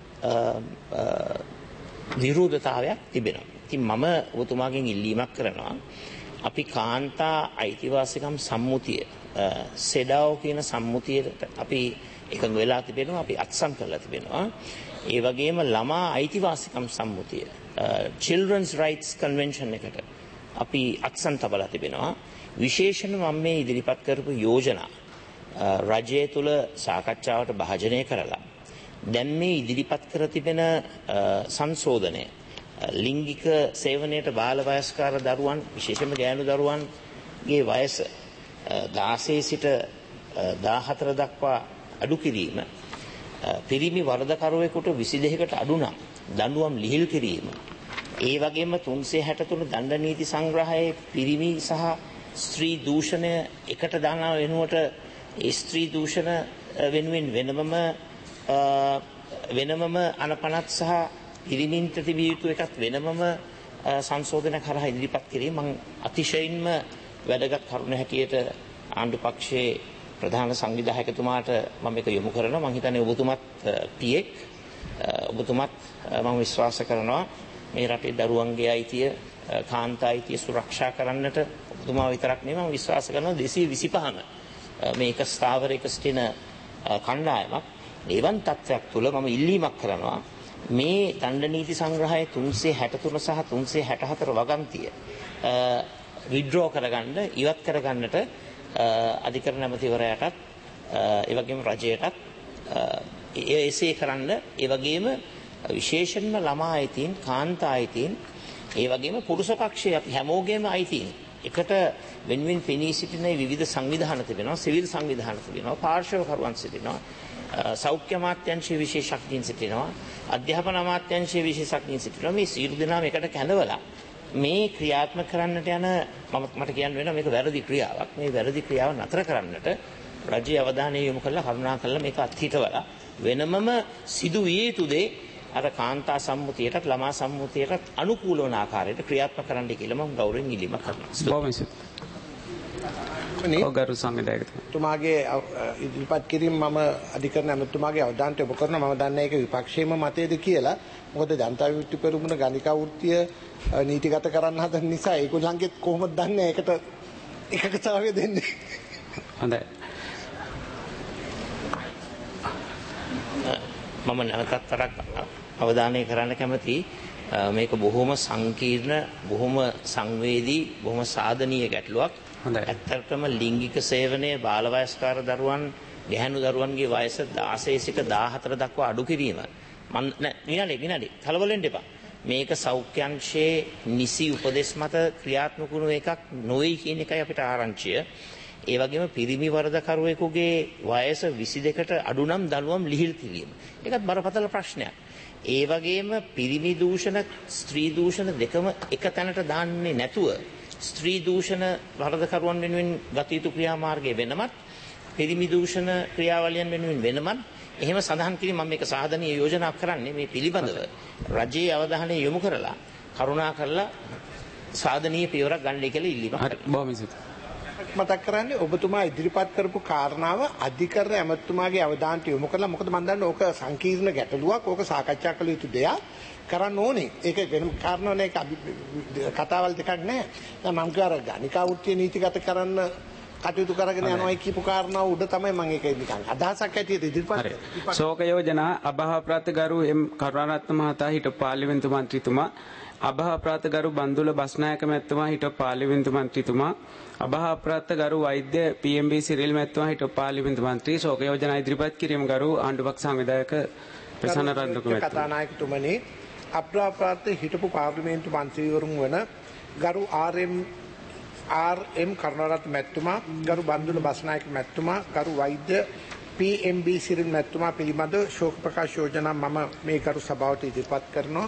විරෝධතාවයක් තිබෙනවා. ඉතින් මම ඔබතුමාගෙන් ඉල්ලීමක් කරනවා. අපි කාන්තා අයිතිවාසිකම් සම්මුතිය සෙඩාව් කියන සම්මුතියට අපි එකඟ වෙලා තිබෙනවා. අපි අත්සන් කරලා තිබෙනවා. ඒ වගේම ළමා අයිතිවාසිකම් සම්මුතිය Children's Rights Convention එකට අපි අත්සන් තබලා තිබෙනවා. විශේෂයෙන්ම මම මේ ඉදිරිපත් කරපු යෝජනා රජය තුල සාකච්ඡාවට භාජනය කරලා දැන් මේ ඉදිරිපත් කර තිබෙන සංශෝධනය ලිංගික සේවනයට බාල වයස්කාර දරුවන් විශේෂයෙන්ම ගෑනු දරුවන්ගේ වයස දාසය සිට දාහතර දක්වා අඩු කිරීම පිරිමි වරදකරුවෙකුට විසි දෙකකට අඩු නම් දඬුවම් ලිහිල් කිරීම ඒ වගේම තුන්සිය හැටතුන දණ්ඩ නීති සංග්‍රහයේ පිරිමි සහ ස්ත්‍රී දූෂණය එකට දානවා වෙනුවට ඒ ස්ත්‍රී දූෂණ වෙනුවෙන් වෙනමම වෙනමම අනපනත් සහ පිරිමින්ට තිබිය යුතු එකත් වෙනමම සංශෝධන කරා ඉදිරිපත් කිරීම මම අතිශයින්ම වැදගත් කරුණ හැටියට ආණ්ඩු පක්ෂයේ ප්‍රධාන සංවිධායකතුමාට මම මේක යොමු කරනවා. මම හිතන්නේ ඔබතුමත් පියෙක් ඔබතුමත් මම විශ්වාස කරනවා මේ රටේ දරුවන්ගේ අයිතිය කාන්තා අයිතිය සුරක්ෂා කරන්නට ඔබතුමා විතරක් නෙවෙයි මම විශ්වාස කරනවා දෙසිය විසිපහම මේක ස්ථාවරයක සිටින කණ්ඩායමක් නිවන් තත්ත්වයක් තුළ මම ඉල්ලීමක් කරනවා මේ දණ්ඩ නීති සංග්‍රහයේ තුන්සිය හැටතුන සහ තුන්සිය හැටහතර වගන්තිය විඩ්‍රෝ කරගන්න ඉවත් කරගන්නට අධිකරණ ඇමතිවරයාටත් ඒ වගේම රජයටත් එසේ කරන්න ඒ වගේම විශේෂයෙන්ම ළමා අයිතීන් කාන්තා අයිතීන් ඒ වගේම පුරුෂ පක්ෂයේ අපි හැමෝගෙම අයිතීන් එකට වෙන්වෙන් පෙනී සිටින විවිධ සංවිධාන තිබෙනවා සිවිල් සංවිධාන තිබෙනවා පාර්ශවකරුවන් සිටිනවා සෞඛ්‍ය අමාත්‍යාංශයේ විශේෂඥයින් සිටිනවා අධ්‍යාපන අමාත්‍යාංශයේ විශේෂඥයින් සිටිනවා මේ සියලු දෙනාම එකට කැඳවලා මේ ක්‍රියාත්මක කරන්නට යන මම මට කියන්න වෙනවා මේක වැරදි ක්‍රියාවක් මේ වැරදි ක්‍රියාව නතර කරන්නට රජයේ අවධානය යොමු කරලා කරුණා කරලා මේක අත්හිටවලා වෙනමම සිදු විය යුතු දේ අර කාන්තා සම්මුතියටත් ළමා සම්මුතියටත් අනුකූල වන ආකාරයට ක්‍රියාත්මක කරන්න කියලා මම ගෞරවයෙන් ඉල්ලීමක් කරනවා. ඔගරු සංවිධායකතුමා තුමාගේ ඉදිරිපත් කිරීම මම අධිකරණ ඇමතුමාගේ අවධානයට යොමු කරනවා. මම දන්නේ ඒක විපක්ෂයේම මතයේද කියලා. මොකද ජනතා විමුක්ති පෙරමුණ ගණිකා වෘත්තිය නීතිගත කරන්න හදන නිසා ඒගොල්ලන්ගෙත් කොහොමද දන්නේ ඒකට එකකතාවය දෙන්නේ. හොඳයි. මම නැවතත් තරක් අවධානය කරන්න කැමති මේක බොහොම සංකීර්ණ බොහොම සංවේදී බොහොම සාධනීය ගැටලුවක්. ඇත්තටම ලිංගික සේවනයේ බාලවයස්කාර දරුවන් ගැහැණු දරුවන්ගේ වයස දාසය සිට දාහතර දක්වා අඩු කිරීම මම විනාඩි විනාඩි කලබල වෙන්න එපා. මේක සෞඛ්‍යංශයේ නිසි උපදෙස් මත ක්‍රියාත්මක වුණු එකක් නොවේ කියන එකයි අපිට ආරංචිය. ඒ වගේම පිරිමි වරදකරුවෙකුගේ වයස විසි දෙකට අඩු නම් දඬුවම් ලිහිල් කිරීම. ඒකත් බරපතල ප්‍රශ්නයක්. ඒ වගේම පිරිමි දූෂණ ස්ත්‍රී දූෂණ දෙකම එක තැනට දාන්නේ නැතුව ස්ත්‍රී දූෂණ වරදකරුවන් වෙනුවෙන් ගත යුතු ක්‍රියාමාර්ගය වෙනමත් පිරිමි දූෂණ ක්‍රියාවලියන් වෙනුවෙන් වෙනමත් එහෙම සඳහන් කිරීම මම මේක සාධනීය යෝජනාවක් කරන්නේ මේ පිළිබඳව රජයේ අවධානය යොමු කරලා කරුණා කරලා සාධනීය පියවරක් ගන්නයි කියලා ඉල්ලීමක් කරනවා. බොහොම ස්තුතියි. මතක් කරන්නේ ඔබතුමා ඉදිරිපත් කරපු කාරණාව අධිකරණ ඇමතුමාගේ අවධානයට යොමු කරලා මොකද මම දන්නේ ඕක සංකීර්ණ ගැටලුවක් ඕක සාකච්ඡා කළ යුතු දෙයක් කරන්න ඕනේ. ඒක වෙනම කාරණා නේ කතාවල් දෙකක් නෑ. දැන් මම කියවර ගණිකා වෘත්තිය නීතිගත කරන්න කටයුතු කරගෙන යනවා කියපු කාරණාව උඩ තමයි මම ඒක නිකන් අදහසක් ඇටියට ඉදිරිපත් කරේ. ශෝක යෝජනා අභාවප්‍රාප්ත ගරු එම් කරුණාරත්න මහතා හිටපු පාර්ලිමේන්තු මන්ත්‍රීතුමා අභාවප්‍රාප්ත ගරු බන්දුල බස්නායක මැතිතුමා හිටපු පාර්ලිමේන්තු මන්ත්‍රීතුමා අභාවප්‍රාප්ත ගරු වෛද්‍ය පී එම් බී සිරිල් මැතිතුමා හිටපු පාර්ලිමේන්තු මන්ත්‍රී ශෝක යෝජනා ඉදිරිපත් කිරීම ගරු ආණ්ඩුපක්ෂ සංවිධායක ප්‍රසන්න රණ්ඩුක මැතිතුමා කතානායකතුමනි අභාවප්‍රාප්ත හිටපු පාර්ලිමේන්තු මන්ත්‍රීවරුන් වන ගරු R M R M Karunaratne මැතිතුමා ගරු බන්දුල බස්නායක මැතිතුමා ගරු වෛද්‍ය පී එම් බී සිරිල් මැතිතුමා පිළිබඳ ශෝක ප්‍රකාශ යෝජනා මම මේ ගරු සභාවට ඉදිරිපත් කරනවා.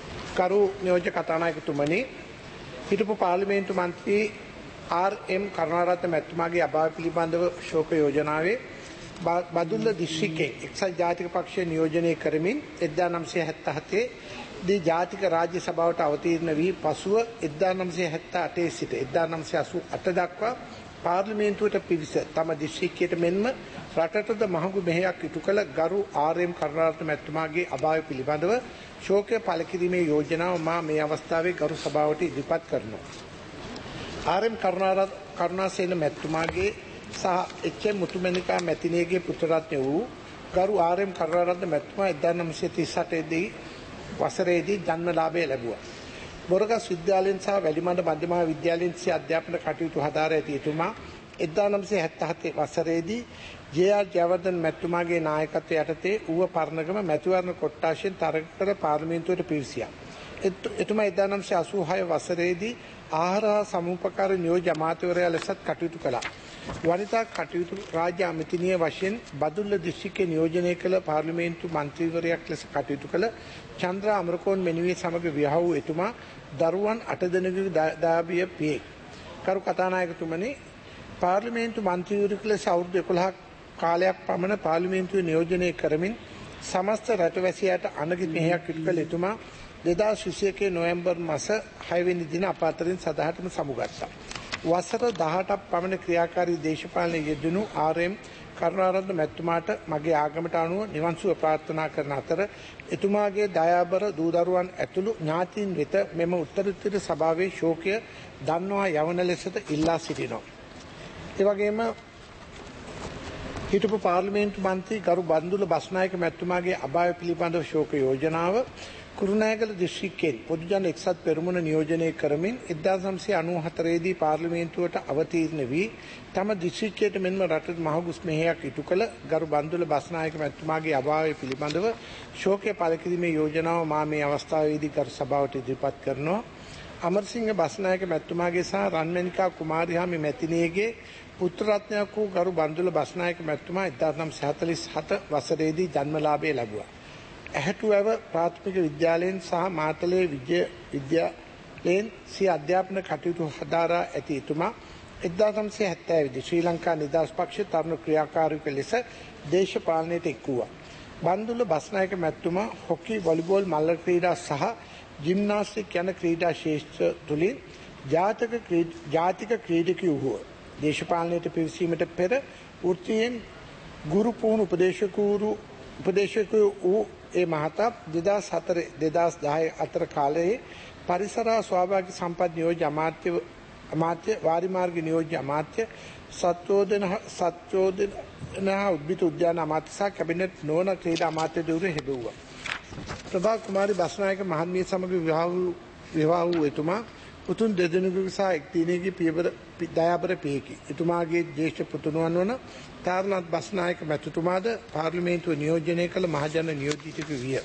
කරු නියෝජ්‍ය කතානායකතුමනි හිටපු පාර්ලිමේන්තු මන්ත්‍රී ආර් එම් කරුණාරත්න මැතිතුමාගේ අභාවය පිළිබඳව ශෝක යෝජනාවේ බදුල්ල දිස්ත්‍රික්කයේ එක්සත් ජාතික පක්ෂය නියෝජනය කරමින් එක්දාස් නවසිය හැත්තෑ හතේ දී ජාතික රාජ්‍ය සභාවට අවතීර්ණ වී පසුව එක්දාස් නවසිය හැත්තෑ අටේ සිට එක්දාස් නවසිය අසූ අට දක්වා පාර්ලිමේන්තුවට පිවිස තම දිස්ත්‍රික්කයට මෙන්ම රටටද මහඟු මෙහෙයක් ඉටු කළ ගරු ආර්.එම්. කරුණාරත්න මැතිතුමාගේ අභාවය පිළිබඳව ශෝකය පළ කිරීමේ යෝජනාව මා මේ අවස්ථාවේ ගරු සභාවට ඉදිරිපත් කරනවා. ආර්.එම්. කරුණාසේන මැතිතුමාගේ සහ එච්.එම්. මුතුමැණිකා මැතිණියගේ පුත්‍රරත්න වූ ගරු ආර්.එම්. කරුණාරත්න මැතිතුමා එක්දාස් නවසිය තිස් අටේ දී වසරේදී ජන්මලාභය ලැබුවා. බොරගස් විද්‍යාලයෙන් සහ වැලිමඩ මධ්‍ය මහා විද්‍යාලයෙන් සිය අධ්‍යාපන කටයුතු හදාර ඇති එතුමා එක්දාස් නවසිය හැත්තෑ හතේ වසරේදී ජේ.ආර්. ජයවර්ධන මැතිතුමාගේ නායකත්වය යටතේ ඌව පරණගම මැතිවරණ කොට්ටාශයෙන් තරග කර පාර්ලිමේන්තුවට පිවිසියා. එතුමා එක්දාස් නවසිය අසූ හය වසරේදී ආහාර හා සමුපකාර නියෝජ්‍ය අමාත්‍යවරයා ලෙසත් කටයුතු කළා. වනිතා කටයුතු රාජ්‍ය අමාත්‍යනිය වශයෙන් බදුල්ල දිස්ත්‍රික්කයේ නියෝජනය කළ පාර්ලිමේන්තු මන්ත්‍රීවරයෙක් ලෙස කටයුතු කළ චන්ද්‍රා අමරකෝන් මෙනුවේ සමග විවාහ වූ එතුමා දරුවන් අට දෙනෙකුගේ දායාදිය පියෙක්. කරු කතානායකතුමනි, පාර්ලිමේන්තු මන්ත්‍රීවරයෙකු ලෙස අවුරුදු එකොළහක් කාලයක් පමණ පාර්ලිමේන්තුවේ නියෝජනය කරමින් සමස්ත රටවැසියාට අනගි මෙහෙයක් ඉටු කළ එතුමා දෙදාස් විසිඑකේ නොවැම්බර් මාස හය වෙනි දින අප අතරින් සදහටම සමුගත්තා. වසර දහඅටක් පමණ ක්‍රියාකාරී දේශපාලනයේ යෙදුණු ආර්.එම්. කරුණාරත්න මැතිතුමාට මගේ ආගමට අනුව නිවන් සුව ප්‍රාර්ථනා කරන අතර එතුමාගේ දයාබර දූ දරුවන් ඇතුළු ඥාතීන් වෙත මෙම උත්තරීතර සභාවේ ශෝකය දන්වා යවන ලෙසට ඉල්ලා සිටිනවා. ඒ වගේම හිටපු පාර්ලිමේන්තු මන්ත්‍රී ගරු බන්දුල බස්නායක මැතිතුමාගේ අභාවය පිළිබඳව ශෝක යෝජනාව කුරුණෑගල දිස්ත්‍රික්කයෙන් පොදුජන එක්සත් පෙරමුණ නියෝජනය කරමින් එක්දාස් නවසිය අනූ හතරේ දී පාර්ලිමේන්තුවට අවතීර්ණ වී තම දිස්ත්‍රික්කයට මෙන්ම රටට මහගුස් මෙහෙයක් ඉටු කළ ගරු බන්දුල බස්නායක මැතිතුමාගේ අභාවය පිළිබඳව ශෝකය පළ කිරීමේ යෝජනාව මා මේ අවස්ථාවේදී ගරු සභාවට ඉදිරිපත් කරනවා. අමරසිංහ බස්නායක මැතිතුමාගේ සහ රන්මැණිකා කුමාරිහාමි මැතිණියගේ පුත්‍ර රත්නයක් වූ ගරු බන්දුල බස්නායක මැතිතුමා එක්දාස් නවසිය හතළිස් හත වසරේදී ජන්මලාභය ලැබුවා. ඇහැටුවැව ප්‍රාථමික විද්‍යාලයෙන් සහ මාතලේ විජය විද්‍යාලයෙන් සිය අධ්‍යාපන කටයුතු හදාරා ඇති එතුමා එක්දාස් නවසිය හැත්තෑ දී ශ්‍රී ලංකා නිදහස් පක්ෂ තරුණ ක්‍රියාකාරික ලෙස දේශපාලනයට එක් වූවා. බන්දුල බස්නායක මැතිතුමා හොකි, වොලිබෝල්, මල්ල ක්‍රීඩා සහ ජිම්නාස්ටික් යන ක්‍රීඩා ශේෂ්ත්‍ර තුලින් ජාතික ජාතික ක්‍රීඩකයෙකු වූ දේශපාලනයට පිවිසීමට පෙර වෘත්තියෙන් ගුරු පුහුණු උපදේශකවරු උපදේශකයෝ වූ ඒ මහතා දෙදාස් හතර දෙදාස් දහය අතර කාලයේ පරිසර ස්වාභාවික සම්පත් නියෝජ්‍ය අමාත්‍ය අමාත්‍ය වාරිමාර්ග නියෝජ්‍ය අමාත්‍ය සත්වෝදන සත්වෝදන උද්භිද උද්‍යාන අමාත්‍ය සහ කැබිනට් නොවන ක්‍රීඩා අමාත්‍ය ධූරය හෙබුවා. ප්‍රභා කුමාරි බස්නායක මහත්මිය සමග විවාහ වූ විවාහ වූ එතුමා පුතුන් දෙදෙනෙකුගේ සහ එක් දිනකගේ පියවර දයාබර පියකි. එතුමාගේ ජ්‍යෙෂ්ඨ පුතුණුවන් වන තාරනාත් බස්නායක මැතිතුමාද පාර්ලිමේන්තුව නියෝජනය කළ මහජන නියෝජිතයෙකු විය.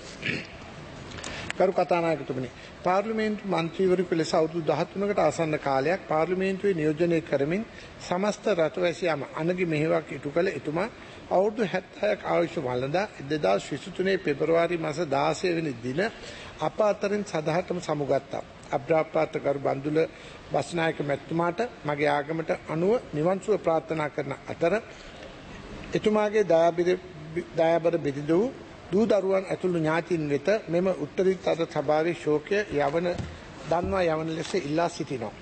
කරු කතානායකතුමනි, පාර්ලිමේන්තු මන්ත්‍රීවරයෙකු ලෙස අවුරුදු දහතුනකට ආසන්න කාලයක් පාර්ලිමේන්තුවේ නියෝජනය කරමින් සමස්ත රටවැසියාම අනගි මෙහෙවක් ඉටු කළ එතුමා අවුරුදු හැත්තෑයක් ආයුෂ වළඳා දෙදාස් විසිතුනේ පෙබරවාරි මාස දාසය වෙනි දින අප අතරින් සදහටම සමුගත්තා. අබ්‍රාප්‍රාප්ත ගරු බන්දුල බස්නායක මැතිතුමාට මගේ ආගමට අනුව නිවන් සුව ප්‍රාර්ථනා කරන අතර එතුමාගේ දයාබර බිරිඳ වූ දූ දරුවන් ඇතුළු ඥාතීන් වෙත මෙම උත්තරීතර සභාවේ ශෝකය යවන දන්වා යවන ලෙස ඉල්ලා සිටිනවා.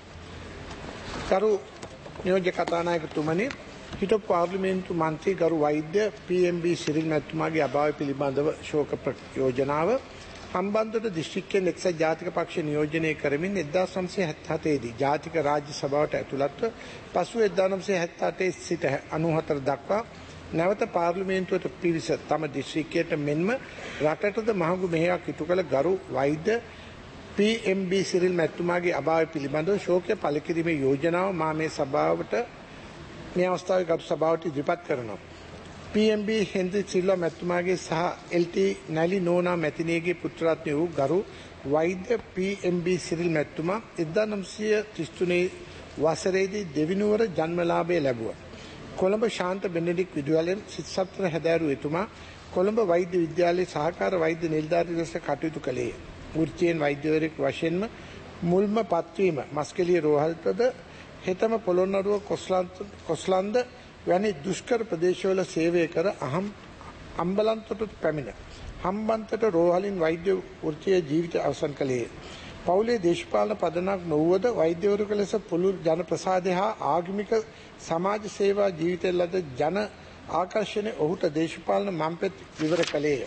කරු නියෝජ්‍ය කතානායකතුමනි, හිටපු පාර්ලිමේන්තු මන්ත්‍රී ගරු වෛද්‍ය පී.එම්.බී. සිරිල් මැතිතුමාගේ අභාවය පිළිබඳව ශෝක යෝජනාව හම්බන්තොට දිස්ත්‍රික්කයෙන් එක්සත් ජාතික පක්ෂ නියෝජනය කරමින් එක්දාස් නවසිය හැත්තෑ හතේ දී ජාතික රාජ්‍ය සභාවට ඇතුළත්ව පසුව එක්දාස් නවසිය හැත්තෑ අටේ සිට අනූ හතර දක්වා නැවත පාර්ලිමේන්තුවට පිවිස තම දිස්ත්‍රික්කයට මෙන්ම රටටද මහඟු මෙහෙයක් ඉටු කළ ගරු වෛද්‍ය පී.එම්.බී. සිරිල් මැතිතුමාගේ අභාවය පිළිබඳව ශෝකය පළ කිරීමේ යෝජනාව මා මේ සභාවට මේ අවස්ථාවේ ගරු සභාවට ඉදිරිපත් කරනවා. පී.එම්.බී. හෙන්රි සිල්වා මැතිතුමාගේ සහ එල්.ටී. නැලි නෝනා මැතිණියගේ පුත්‍රරත්නය වූ ගරු වෛද්‍ය පී.එම්.බී. සිරිල් මැතිතුමා එක්දාස් නවසිය තිස් තුනේ වසරේදී දෙවිනුවර ජන්මලාභය ලැබුවා. කොළඹ ශාන්ත බෙනෙඩික් විදුහලෙන් සිත්සත්‍ර හැදෑරු එතුමා කොළඹ වෛද්‍ය විද්‍යාලයේ සහකාර වෛද්‍ය නිලධාරී ලෙස කටයුතු කළේය. වෘත්තියෙන් වෛද්‍යවරයෙකු වශයෙන්ම මුල්ම පත්වීම මස්කෙලිය රෝහලටද හෙතම පොළොන්නරුව කොස්ලන්ද වැනි දුෂ්කර ප්‍රදේශවල සේවය කර අහම් අම්බලන්තොට පැමිණ හම්බන්තොට රෝහලින් වෛද්‍ය වෘත්තීය ජීවිත අවසන් කළේය. පවුලේ දේශපාලන පදනමක් නොවුවද වෛද්‍යවරයෙකු ලෙස පුළුල් ජන ප්‍රසාදය හා ආගමික සමාජ සේවා ජීවිතය ලද ජන ආකර්ෂණය ඔහුට දේශපාලන මම්පෙත් විවර කළේය.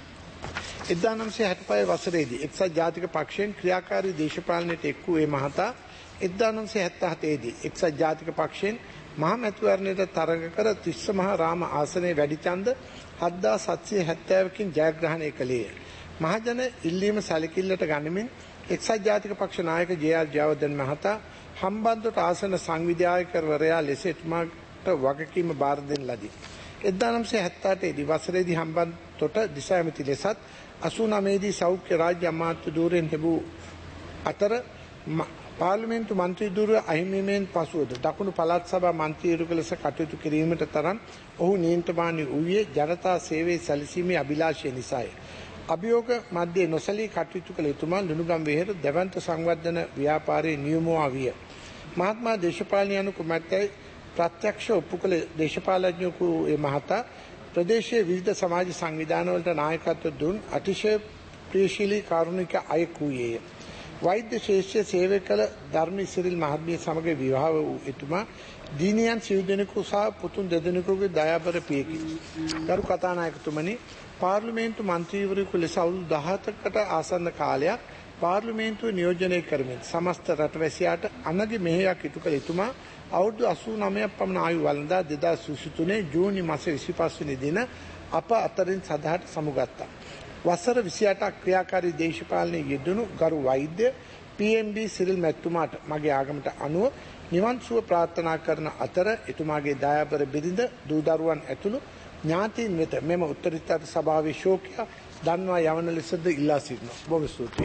එක්දා නවසිය හැත්තෑ පහ වසරේදී එක්සත් ජාතික පක්ෂයෙන් ක්‍රියාකාරී දේශපාලනයට එක් වූ ඒ මහතා එක්දා නවසිය හැත්තෑ හතේ දී එක්සත් ජාතික පක්ෂයෙන් මහ මැතිවරණයට තරඟ කර තිස්ස මහ රාම ආසනයේ වැඩි ඡන්ද හත්දාස් හත්සිය හැත්තෑවකින් ජයග්‍රහණය කළේය. මහජන ඉල්ලීම සැලකිල්ලට ගනිමින් එක්සත් ජාතික පක්ෂ නායක ජේ.ආර්. ජයවර්ධන මහතා හම්බන්තොට ආසන සංවිධායකවරයා ලෙස එතුමාට වගකීම බාර දෙන ලදී. එක්දා නවසිය හැත්තෑ අටේ දී වසරේදී හම්බන්තොට දිසා ඇමති ලෙසත් අසූ නවය දී සෞඛ්‍ය රාජ්‍ය අමාත්‍ය ධූරයෙන් ලැබූ අතර පාර්ලිමේන්තු මන්ත්‍රී ධූරය අහිමිවීමෙන් පසුවද දකුණු පළාත් සභා මන්ත්‍රීවරයෙකු ලෙස කටයුතු කිරීමට තරම් ඔහු නියමිතමානී වූයේ ජනතා සේවයේ සැලසීමේ අභිලාෂය නිසාය. අභියෝග මැද්දේ නොසලී කටයුතු කළ එතුමා ලුණුගම් වෙහෙර දැවැන්ත සංවර්ධන ව්‍යාපාරයේ නියමුවා විය. මහත්මා දේශපාලන යනු කුමක්දයි ප්‍රත්‍යක්ෂ ඔප්පු කළ දේශපාලඥයෙකු ඒ මහතා ප්‍රදේශයේ විවිධ සමාජ සංවිධානවලට නායකත්ව දුන් අතිශය ප්‍රියශීලී කාරුණික අයෙක් වූයේය. වෛද්‍ය ශේෂ්ත්‍රයේ සේවය කළ ධර්මී සිරිල් මහත්මිය සමග විවාහ වූ එතුමා දීනියන් සිව් දෙනෙකු සහ පුතුන් දෙදෙනෙකුගේ දයාබර පියකි. ගරු කතානායකතුමනි, පාර්ලිමේන්තු මන්ත්‍රීවරයෙකු ලෙස අවුරුදු දහහතකට ආසන්න කාලයක් පාර්ලිමේන්තුව නියෝජනය කරමින් සමස්ත රටවැසියාට අනගි මෙහෙයක් ඉටු කළ එතුමා අවුරුදු අසූ නවයක් පමණ ආයු වළඳා දෙදාස් විසි තුනේ ජූනි මාස විසිපස් වෙනි දින අප අතරින් සදහට සමුගත්තා. වසර විසි අටක් ක්‍රියාකාරී දේශපාලනයේ යෙදුණු ගරු වෛද්‍ය පී.එම්.බී. සිරිල් මැතිතුමාට මගේ ආගමට අනුව නිවන් සුව ප්‍රාර්ථනා කරන අතර එතුමාගේ දයාබර බිරිඳ දූ දරුවන් ඇතුළු ඥාතීන් වෙත මෙම උත්තරීතර සභාවේ ශෝකය දන්වා යවන ලෙසද ඉල්ලා සිටිනවා. බොහොම ස්තුතියි.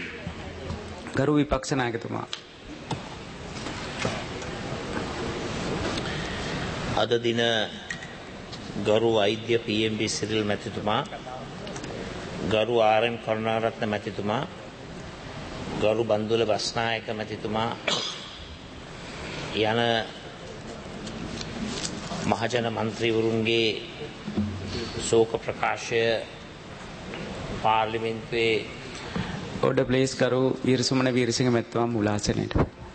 ගරු විපක්ෂ නායකතුමා. අද දින ගරු වෛද්‍ය පී.එම්.බී. සිරිල් මැතිතුමා, ගරු ආර්.එම්. කරුණාරත්න මැතිතුමා, ගරු බන්දුල බස්නායක මැතිතුමා යන මහජන මන්ත්‍රීවරුන්ගේ ශෝක ප්‍රකාශය පාර්ලිමේන්තුවේ ඕඩර් ප්ලීස් ගරු වීරසුමන වීරසිංහ මැතිතුමා මුලාසනයට.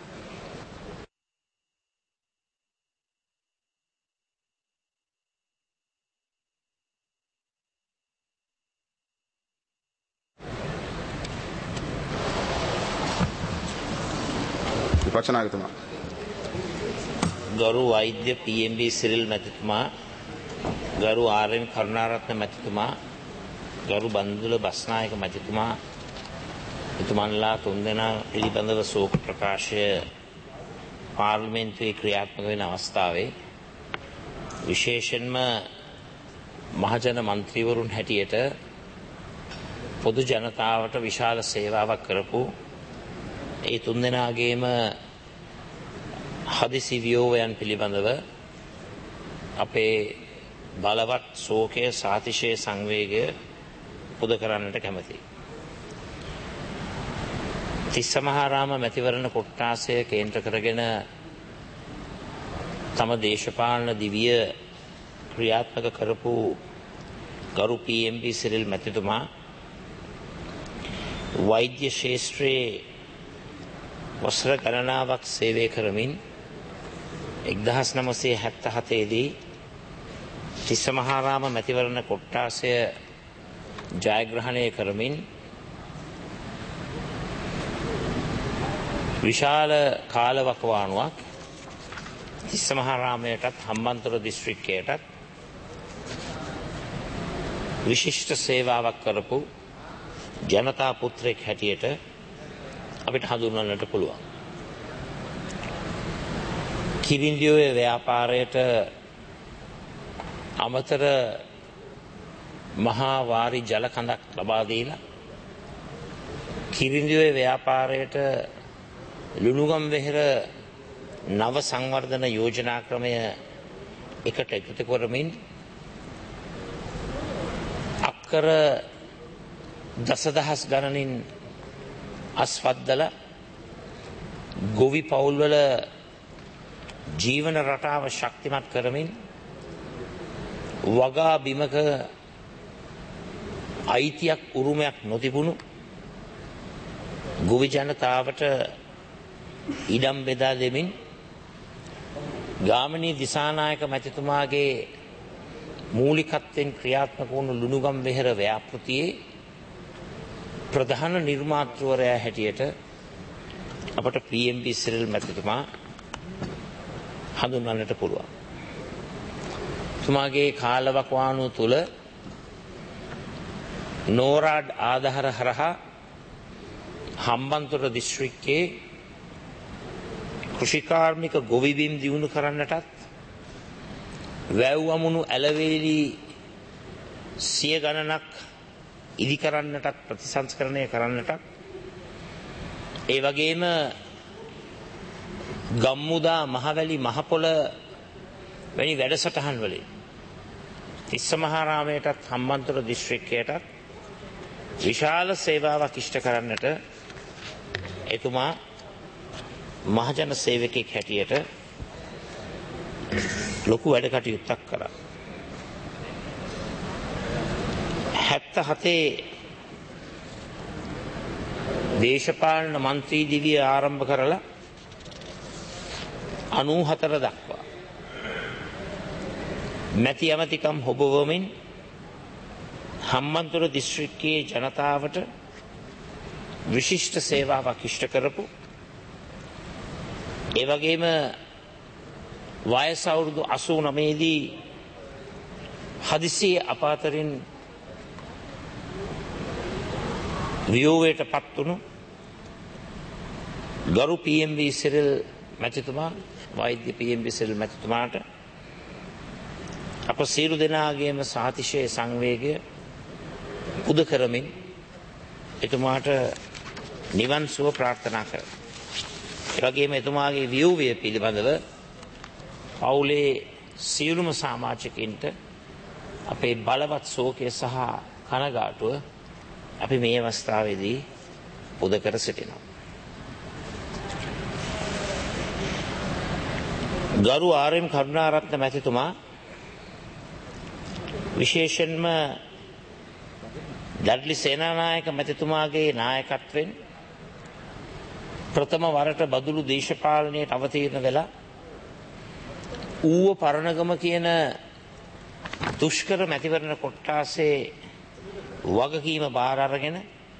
විපක්ෂ නායකතුමා. ගරු වෛද්‍ය පී.එම්.බී. සිරිල් මැතිතුමා, ගරු ආර්.එම්. කරුණාරත්න මැතිතුමා, ගරු බන්දුල බස්නායක මැතිතුමා, එතුමන්ලා තුන්දෙනා පිළිබඳව ශෝක ප්‍රකාශය පාර්ලිමේන්තුවේ ක්‍රියාත්මක වෙන අවස්ථාවේ විශේෂයෙන්ම මහජන මන්ත්‍රීවරුන් හැටියට පොදු ජනතාවට විශාල සේවාවක් කරපු ඒ තුන්දෙනාගේම හදිසි වියෝවයන් පිළිබඳව අපේ බලවත් ශෝකය සාතිශය සංවේගය පුද කරන්නට කැමැතියි. තිස්සමහාරාම මැතිවරණ කොට්ටාසය කේන්ද්‍ර කරගෙන තම දේශපාලන දිවිය ක්‍රියාත්මක කරපු ගරු පී.එම්.බී. සිරිල් මැතිතුමා වෛද්‍ය ශාස්ත්‍රයේ වසර ගණනාවක් සේවය කරමින් එක්දහස් නවසිය හැත්තෑ හතේ දී තිස්සමහාරාම මැතිවරණ කොට්ටාසය ජයග්‍රහණය කරමින් විශාල කාලවකවානුවක් තිස්සමහාරාමයටත් හම්බන්තොට දිස්ත්‍රික්කයටත් විශිෂ්ට සේවාවක් කරපු ජනතා පුත්‍රයෙක් හැටියට අපිට හඳුන්වන්නට පුළුවන්. කිරින්දියෝයේ ව්‍යාපාරයට අමතර මහා වාරි ජල කඳක් ලබා දීලා කිරින්දියෝයේ ව්‍යාපාරයට ලුණුගම් වෙහෙර නව සංවර්ධන යෝජනා ක්‍රමය එකට එකතු කරමින් අක්කර දසදහස් ගණනින් අස්වද්දල ගොවි පවුල්වල ජීවන රටාව ශක්තිමත් කරමින් වගා බිමක අයිතියක් උරුමයක් නොතිබුණු ගොවි ජනතාවට ඉඩම් බෙදා දෙමින් ගාමිණී දිසානායක මැතිතුමාගේ මූලිකත්වයෙන් ක්‍රියාත්මක වුණු ලුණුගම් වෙහෙර ව්‍යාපෘතියේ ප්‍රධාන නිර්මාතෘවරයා හැටියට අපට පී එම් බී සිරිල් මැතිතුමා හඳුන්වන්නට පුළුවන්. තුමාගේ කාලවකවානුව තුළ නෝරාඩ් ආධාර හරහා හම්බන්තොට දිස්ත්‍රික්කයේ කෘෂිකාර්මික ගොවිබිම් දියුණු කරන්නටත් වැව් අමුණු ඇලවේලි සිය ගණනක් ඉදි කරන්නටත් ප්‍රතිසංස්කරණය කරන්නටත් ඒ වගේම ගම්මුදා මහවැලි මහපොළ වැනි වැඩසටහන් වලින් තිස්සමහාරාමයටත් හම්බන්තොට දිස්ත්‍රික්කයටත් විශාල සේවාවක් ඉෂ්ට කරන්නට එතුමා මහජන සේවකයෙක් හැටියට ලොකු වැඩ කටයුත්තක් කරා. හැත්තෑ හතේ දේශපාලන මන්ත්‍රී දිවිය ආරම්භ කරලා අනූහතර දක්වා මැති ඇමතිකම් හොබවමින් හම්බන්තොට දිස්ත්‍රික්කයේ ජනතාවට විශිෂ්ට සේවාවක් ඉෂ්ට කරපු ඒ වගේම වයස අවුරුදු අසූ නවයේදී හදිසියේ අපාතරින් වියෝවයට පත් වුණු ගරු පී එම් බී සිරිල් මැතිතුමා වෛද්‍ය පී එම් බී සිරිල් මැතිතුමාට අප සියලු දෙනාගේම සාතිශය සංවේගය පුද කරමින් එතුමාට නිවන් සුව ප්‍රාර්ථනා කරනවා. ඒ වගේම එතුමාගේ වියෝවය පිළිබඳව පවුලේ සියලුම සමාජිකයින්ට අපේ බලවත් ශෝකය සහ කනගාටුව අපි මේ අවස්ථාවේදී පුද කර සිටිනවා. ගරු ආර් එම් කරුණාරත්න මැතිතුමා විශේෂයෙන්ම ඩඩ්ලි සේනානායක මැතිතුමාගේ නායකත්වයෙන් ප්‍රථම වරට බදුළු දේශපාලනයට අවතීර්ණ වෙලා ඌව පරණගම කියන දුෂ්කර මැතිවරණ කොට්ටාසේ වගකීම බාර අරගෙන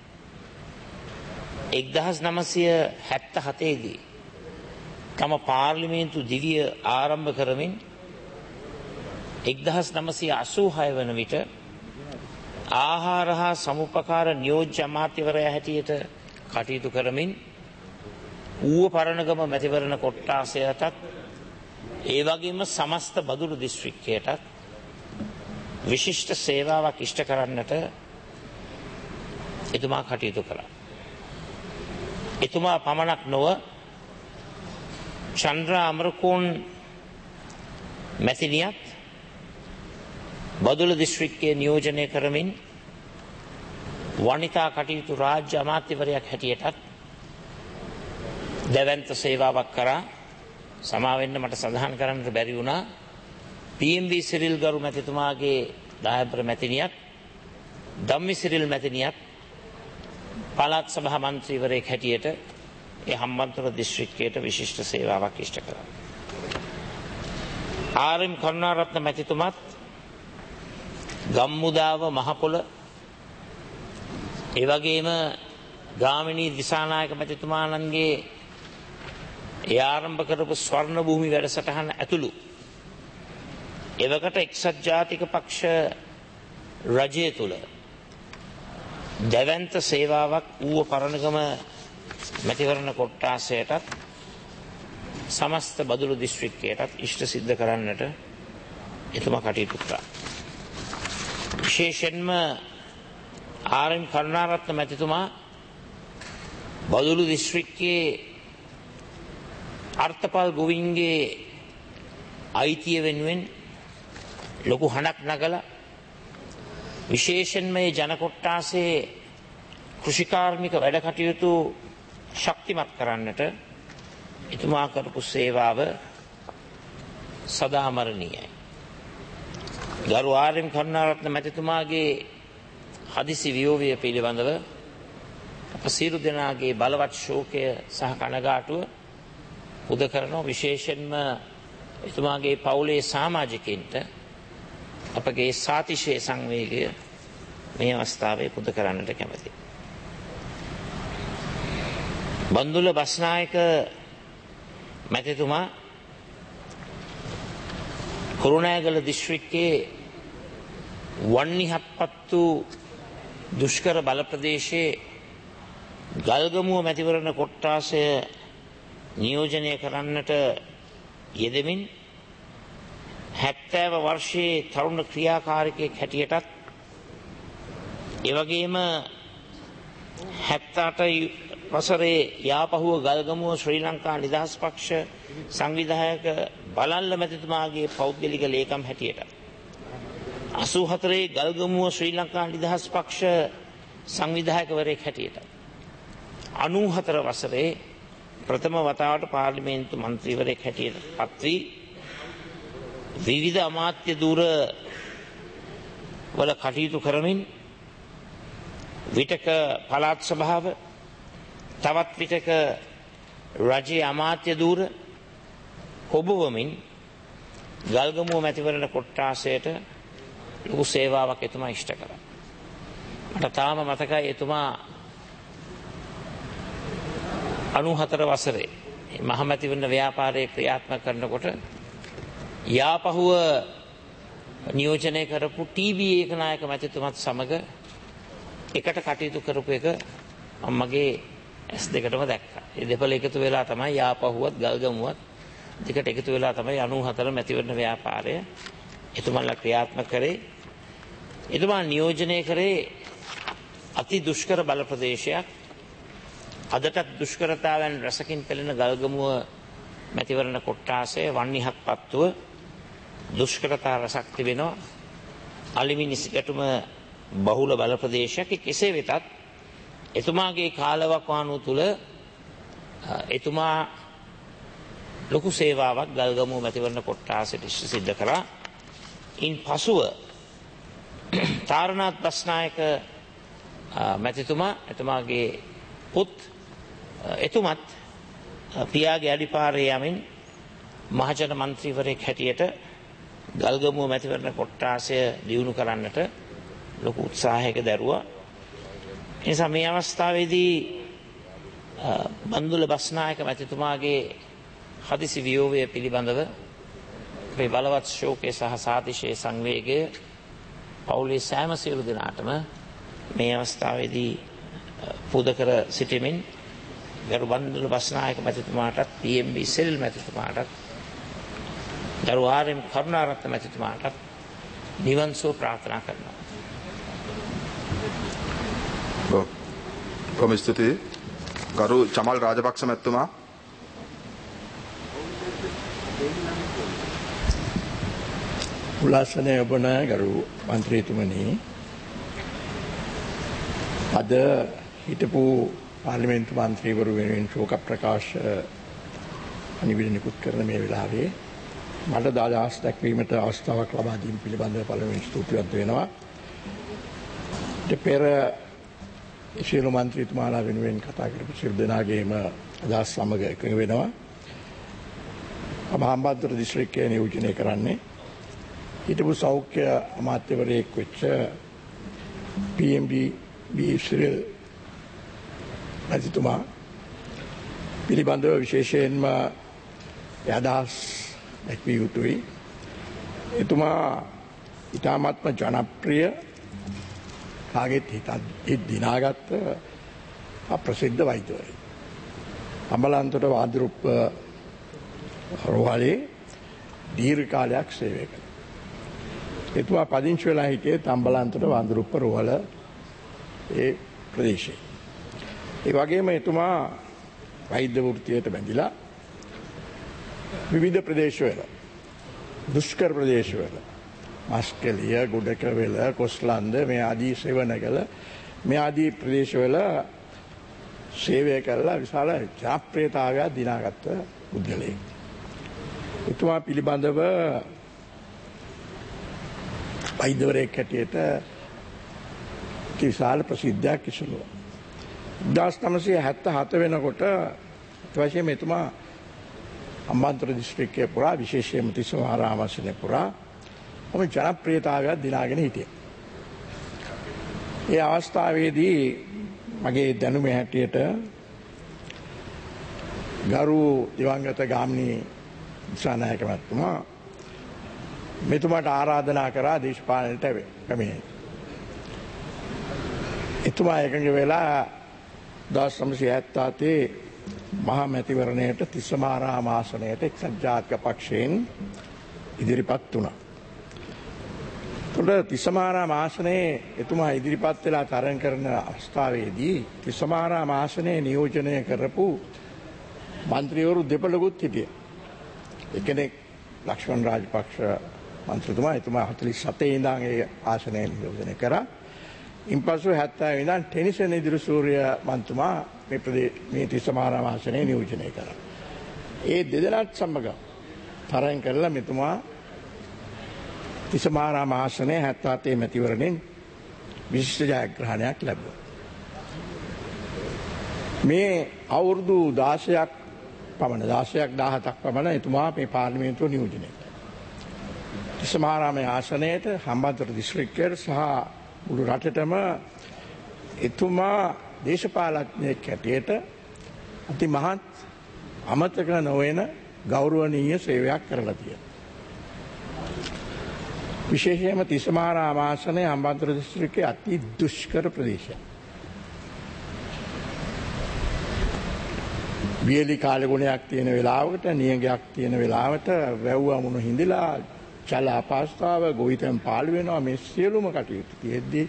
එක්දහස් නවසිය හැත්තෑ හතේදී තම පාර්ලිමේන්තු දිවිය ආරම්භ කරමින් එක්දහස් නවසිය අසූ හය වන විට ආහාර හා සමුපකාර නියෝජ්‍ය අමාත්‍යවරයා හැටියට කටයුතු කරමින් ඌව පරණගම මැතිවරණ කොට්ටාසයටත් ඒ වගේම සමස්ත බදුළු දිස්ත්‍රික්කයටත් විශිෂ්ට සේවාවක් ඉෂ්ට කරන්නට එතුමා කටයුතු කළා. එතුමා පමණක් නොව චන්ද්‍රා අමරකෝන් මැතිනියත් බදුළු දිස්ත්‍රික්කයේ නියෝජනය කරමින් වනිතා කටයුතු රාජ්‍ය අමාත්‍යවරයක් හැටියටත් දැවැන්ත සේවාවක් කරා. සමාවෙන්න මට සඳහන් කරන්නට බැරි වුණා පී එම් බී සිරිල් ගරු මැතිතුමාගේ දායබ්‍ර මැතිනියත් ධම්මි සිරිල් මැතිනියත් පළාත් සභා මන්ත්‍රීවරයෙක් හැටියට ඒ හම්බන්තොට දිස්ත්‍රික්කයට විශිෂ්ට සේවාවක් ඉෂ්ට කරා. ආර් එම් කරුණාරත්න මැතිතුමත් ගම්මුදාව මහපොළ ඒ වගේම ගාමිණී දිසානායක මැතිතුමාණන්ගේ ඒ ආරම්භ කරපු ස්වර්ණ භූමි වැඩසටහන ඇතුළු එවකට එක්සත් ජාතික පක්ෂ රජය තුළ දැවැන්ත සේවාවක් ඌව පරණගම මැතිවරණ කොට්ටාසයටත් සමස්ත බදුළු දිස්ත්‍රික්කයටත් ඉෂ්ට සිද්ධ කරන්නට එතුමා කටයුතු කළා. විශේෂයෙන්ම ආර් එම් කරුණාරත්න මැතිතුමා බදුළු දිස්ත්‍රික්කයේ අර්ථපල් ගොවින්ගේ අයිතිය වෙනුවෙන් ලොකු හඬක් නගලා විශේෂයෙන්ම මේ ජන කොට්ටාසේ කෘෂිකාර්මික වැඩ කටයුතු ශක්තිමත් කරන්නට එතුමා කරපු සේවාව සදාමරණීයයි. ගරු ආර්.එම්. කරුණාරත්න මැතිතුමාගේ හදිසි වියෝවය පිළිබඳව අප සියලු දෙනාගේ බලවත් ශෝකය සහ කනගාටුව පුද කරනවා. විශේෂයෙන්ම එතුමාගේ පවුලේ සමාජිකයින්ට අපගේ සාතිශය සංවේගය මේ අවස්ථාවේ පුද කරන්නට කැමැතියි. බන්දුල බස්නායක මැතිතුමා කුරුණෑගල දිස්ත්‍රික්කයේ වන්නිහත්පත්තු දුෂ්කර බල ප්‍රදේශයේ ගල්ගමුව මැතිවරණ කොට්ටාසය නියෝජනය කරන්නට යෙදෙමින් හැත්තෑව වර්ෂයේ තරුණ ක්‍රියාකාරිකයෙක් හැටියටත් එවැගේම හැත්තඅට වසරේ යාපහුව ගල්ගමුව ශ්‍රී ලංකා නිදහස් පක්ෂ සංවිධායක බලල්ල මැතිතුමාගේ පෞද්ගලික ලේකම් හැටියට අසූ හතරේ ගල්ගමුව ශ්‍රී ලංකා නිදහස් පක්ෂ සංවිධායකවරයෙක් හැටියට අනූ හතර වසරේ ප්‍රථම වතාවට පාර්ලිමේන්තු මන්ත්‍රීවරයෙක් හැටියට පත් වී විවිධ අමාත්‍ය ධූර වල කටයුතු කරමින් විටක පළාත් සභාව තවත් විටක රජයේ අමාත්‍ය ධූර හොබවමින් ගල්ගමුව මැතිවරණ කොට්ටාසයට ලොකු සේවාවක් එතුමා ඉෂ්ට කළා. මට තාම මතකයි එතුමා අනූ හතර වසරේ මහමැතිවරණ ව්‍යාපාරයේ ක්‍රියාත්මක කරනකොට යාපහුව නියෝජනය කරපු ටී.බී. ඒකනායක මැතිතුමත් සමග එකට කටයුතු කරපු එක මම මගේ ඇස් දෙකටම දැක්කා. ඒ දෙපළ එකතු වෙලා තමයි යාපහුවත් ගල්ගමුවත් දෙකට එකතු වෙලා තමයි අනූ හතර මැතිවරණ ව්‍යාපාරය එතුමන්ලා ක්‍රියාත්මක කරේ. එතුමා නියෝජනය කරේ අති දුෂ්කර බල ප්‍රදේශයක්. අදටත් දුෂ්කරතාවයන් රැසකින් පෙළෙන ගල්ගමුව මැතිවරණ කොට්ටාසය වන්නිහත්පත්තුව දුෂ්කරතා රසක් තිබෙනවා. අලිමි නිසිගැටුම බහුල බල ප්‍රදේශයක්. කෙසේ වෙතත් එතුමාගේ කාලවකවානුව තුළ එතුමා ලොකු සේවාවක් ගල්ගමුව මැතිවරණ කොට්ටාසයට සිද්ධ කරා. ඉන් පසුව තාරනාත් බස්නායක මැතිතුමා එතුමාගේ පුත් එතුමත් පියාගේ අඩිපාරේ යමින් මහජන මන්ත්‍රීවරයෙක් හැටියට ගල්ගමුව මැතිවරණ කොට්ටාසය දියුණු කරන්නට ලොකු උත්සාහයක දැරුවා. ඒ නිසා මේ අවස්ථාවේදී බන්දුල බස්නායක මැතිතුමාගේ හදිසි වියෝවය පිළිබඳව අපේ බලවත් ශෝකය සහ සාතිශය සංවේගය පවුලේ සෑම සියලු දෙනාටම මේ අවස්ථාවේදී පුද කර සිටිමින් ගරු බන්දුල බස්නායක මැතිතුමාටත් පී.එම්.බී. සෙල් මැතිතුමාටත් ගරු ආර්.එම්. කරුණාරත්න මැතිතුමාටත් නිවන් සුව ප්‍රාර්ථනා කරනවා. බොහොම ස්තුතියි. ගරු චමල් රාජපක්ෂ මැතිතුමා. උල්ලාසනය ඔබන ගරු මන්ත්‍රීතුමනි, අද හිටපු පාර්ලිමේන්තු මන්ත්‍රීවරු වෙනුවෙන් ශෝක ප්‍රකාශ අනිවිද නිකුත් කරන මේ වෙලාවේ මට දායකස් දැක්වීමට අවස්ථාවක් ලබා දීම පිළිබඳව පළමුවෙන් ස්තුතිවන්ත වෙනවා. ඊට පෙර සියලු මන්ත්‍රීතුමාලා වෙනුවෙන් කතා කරපු සියලු දෙනාගේම අදහස් සමග එකඟ වෙනවා. හම්බන්තොට දිස්ත්‍රික්කයේ නියෝජනය කරන්නේ හිටපු සෞඛ්‍ය අමාත්‍යවරයෙක් වෙච්ච පී.එම්.බී. සිරිල් මැතිතුමා පිළිබඳව විශේෂයෙන්ම අදහස් දැක්විය යුතුයි. එතුමා ඉතාමත්ම ජනප්‍රිය, කාගෙත් හිත දිනාගත්ත අප්‍රසිද්ධ වෛද්‍යවරයෙක්. අම්බලන්තොට වාදිරුප්ප රෝහලේ දීර්ඝ කාලයක් සේවය කළා. එතුමා පදිංචි වෙලා හිටියේ අම්බලන්තොට වාදිරුප්ප රෝහල ඒ ප්‍රදේශයේ. ඒ වගේම එතුමා වෛද්‍ය වෘත්තියට බැඳිලා විවිධ ප්‍රදේශවල, දුෂ්කර ප්‍රදේශවල, මස්කෙලිය, ගොඩකවැල, කොස්ලන්ද මේ ආදී සෙවණගල මේ ආදී ප්‍රදේශවල සේවය කළා. විශාල ජනප්‍රියතාවයක් දිනාගත්ත පුද්ගලයෙක්. එතුමා පිළිබඳව වෛද්‍යවරයෙක් හැටියට විශාල ප්‍රසිද්ධියක් ඉසුණා. එක්දාස් නවසිය හැත්තෑ හත වෙනකොට වශයෙන් එතුමා අම්බන්තොට දිස්ත්‍රික්කයේ පුරා විශේෂයෙන්ම තිස්සමාරාම ආසනයේ පුරා ඔබ ජනප්‍රියතාවයක් දිනාගෙන හිටියා. ඒ අවස්ථාවේදී මගේ දැනුම හැටියට ගරු දිවංගත ගාමිණී දිසානායක මහත්මයා මෙතුමාට ආරාධනා කරා දේශපාලනයට පැමිණෙන්න. එතුමා එකඟ වෙලා එක්දාස් නවසිය හැත්තෑ හතේ මහා මැතිවරණයට තිස්සමාරාම ආසනයට එක්සත් ජාතික පක්ෂයෙන් ඉදිරිපත් වුණා. ඒකට තිස්සමාරාම ආසනයේ එතුමා ඉදිරිපත් වෙලා තරඟ කරන අවස්ථාවේදී තිස්සමාරාම ආසනයේ නියෝජනය කරපු මන්ත්‍රීවරු දෙපළකුත් හිටියා. එක්කෙනෙක් ලක්ෂ්මන් රාජපක්ෂ මන්ත්‍රීතුමා එතුමා හතළිස් හතේ ඉඳන් ඒ ආසනය නියෝජනය කරා. ඉන්පසු හැත්තෑ ඉඳන් ටෙනිසන් ඉදිරිසූරිය මන්ත්‍රීතුමා මේ ප්‍රදේශ මේ තිස්සමාරාම ආසනය නියෝජනය කරා. ඒ දෙදෙනාත් සමග තරඟ කරලා මෙතුමා තිස්සමාරාම ආසනය හැත්තෑ හතේ මැතිවරණයෙන් විශිෂ්ට ජයග්‍රහණයක් ලැබුවා. මේ අවුරුදු දාසයක් පමණ දාසයක් දාහතක් පමණ එතුමා මේ පාර්ලිමේන්තුව නියෝජනය කළා. තිස්සමාරාම ආසනයට හම්බන්තොට දිස්ත්‍රික්කයට සහ මුළු රටටම එතුමා දේශපාලඥයෙක් හැටියට අති මහත් අමතක නොවන ගෞරවනීය සේවයක් කරලා තියෙනවා. විශේෂයෙන්ම තිස්සමාරාම ආසනය හම්බන්තොට දිස්ත්‍රික්කයේ අති දුෂ්කර ප්‍රදේශයක්. වියලි කාලගුණයක් තියෙන වෙලාවකට නියඟයක් තියෙන වෙලාවට වැව් අමුණු හිඳිලා ජල අපහසුතාව ගොවිතැන් පාළු වෙනවා. මේ සියලුම කටයුතු තියෙද්දී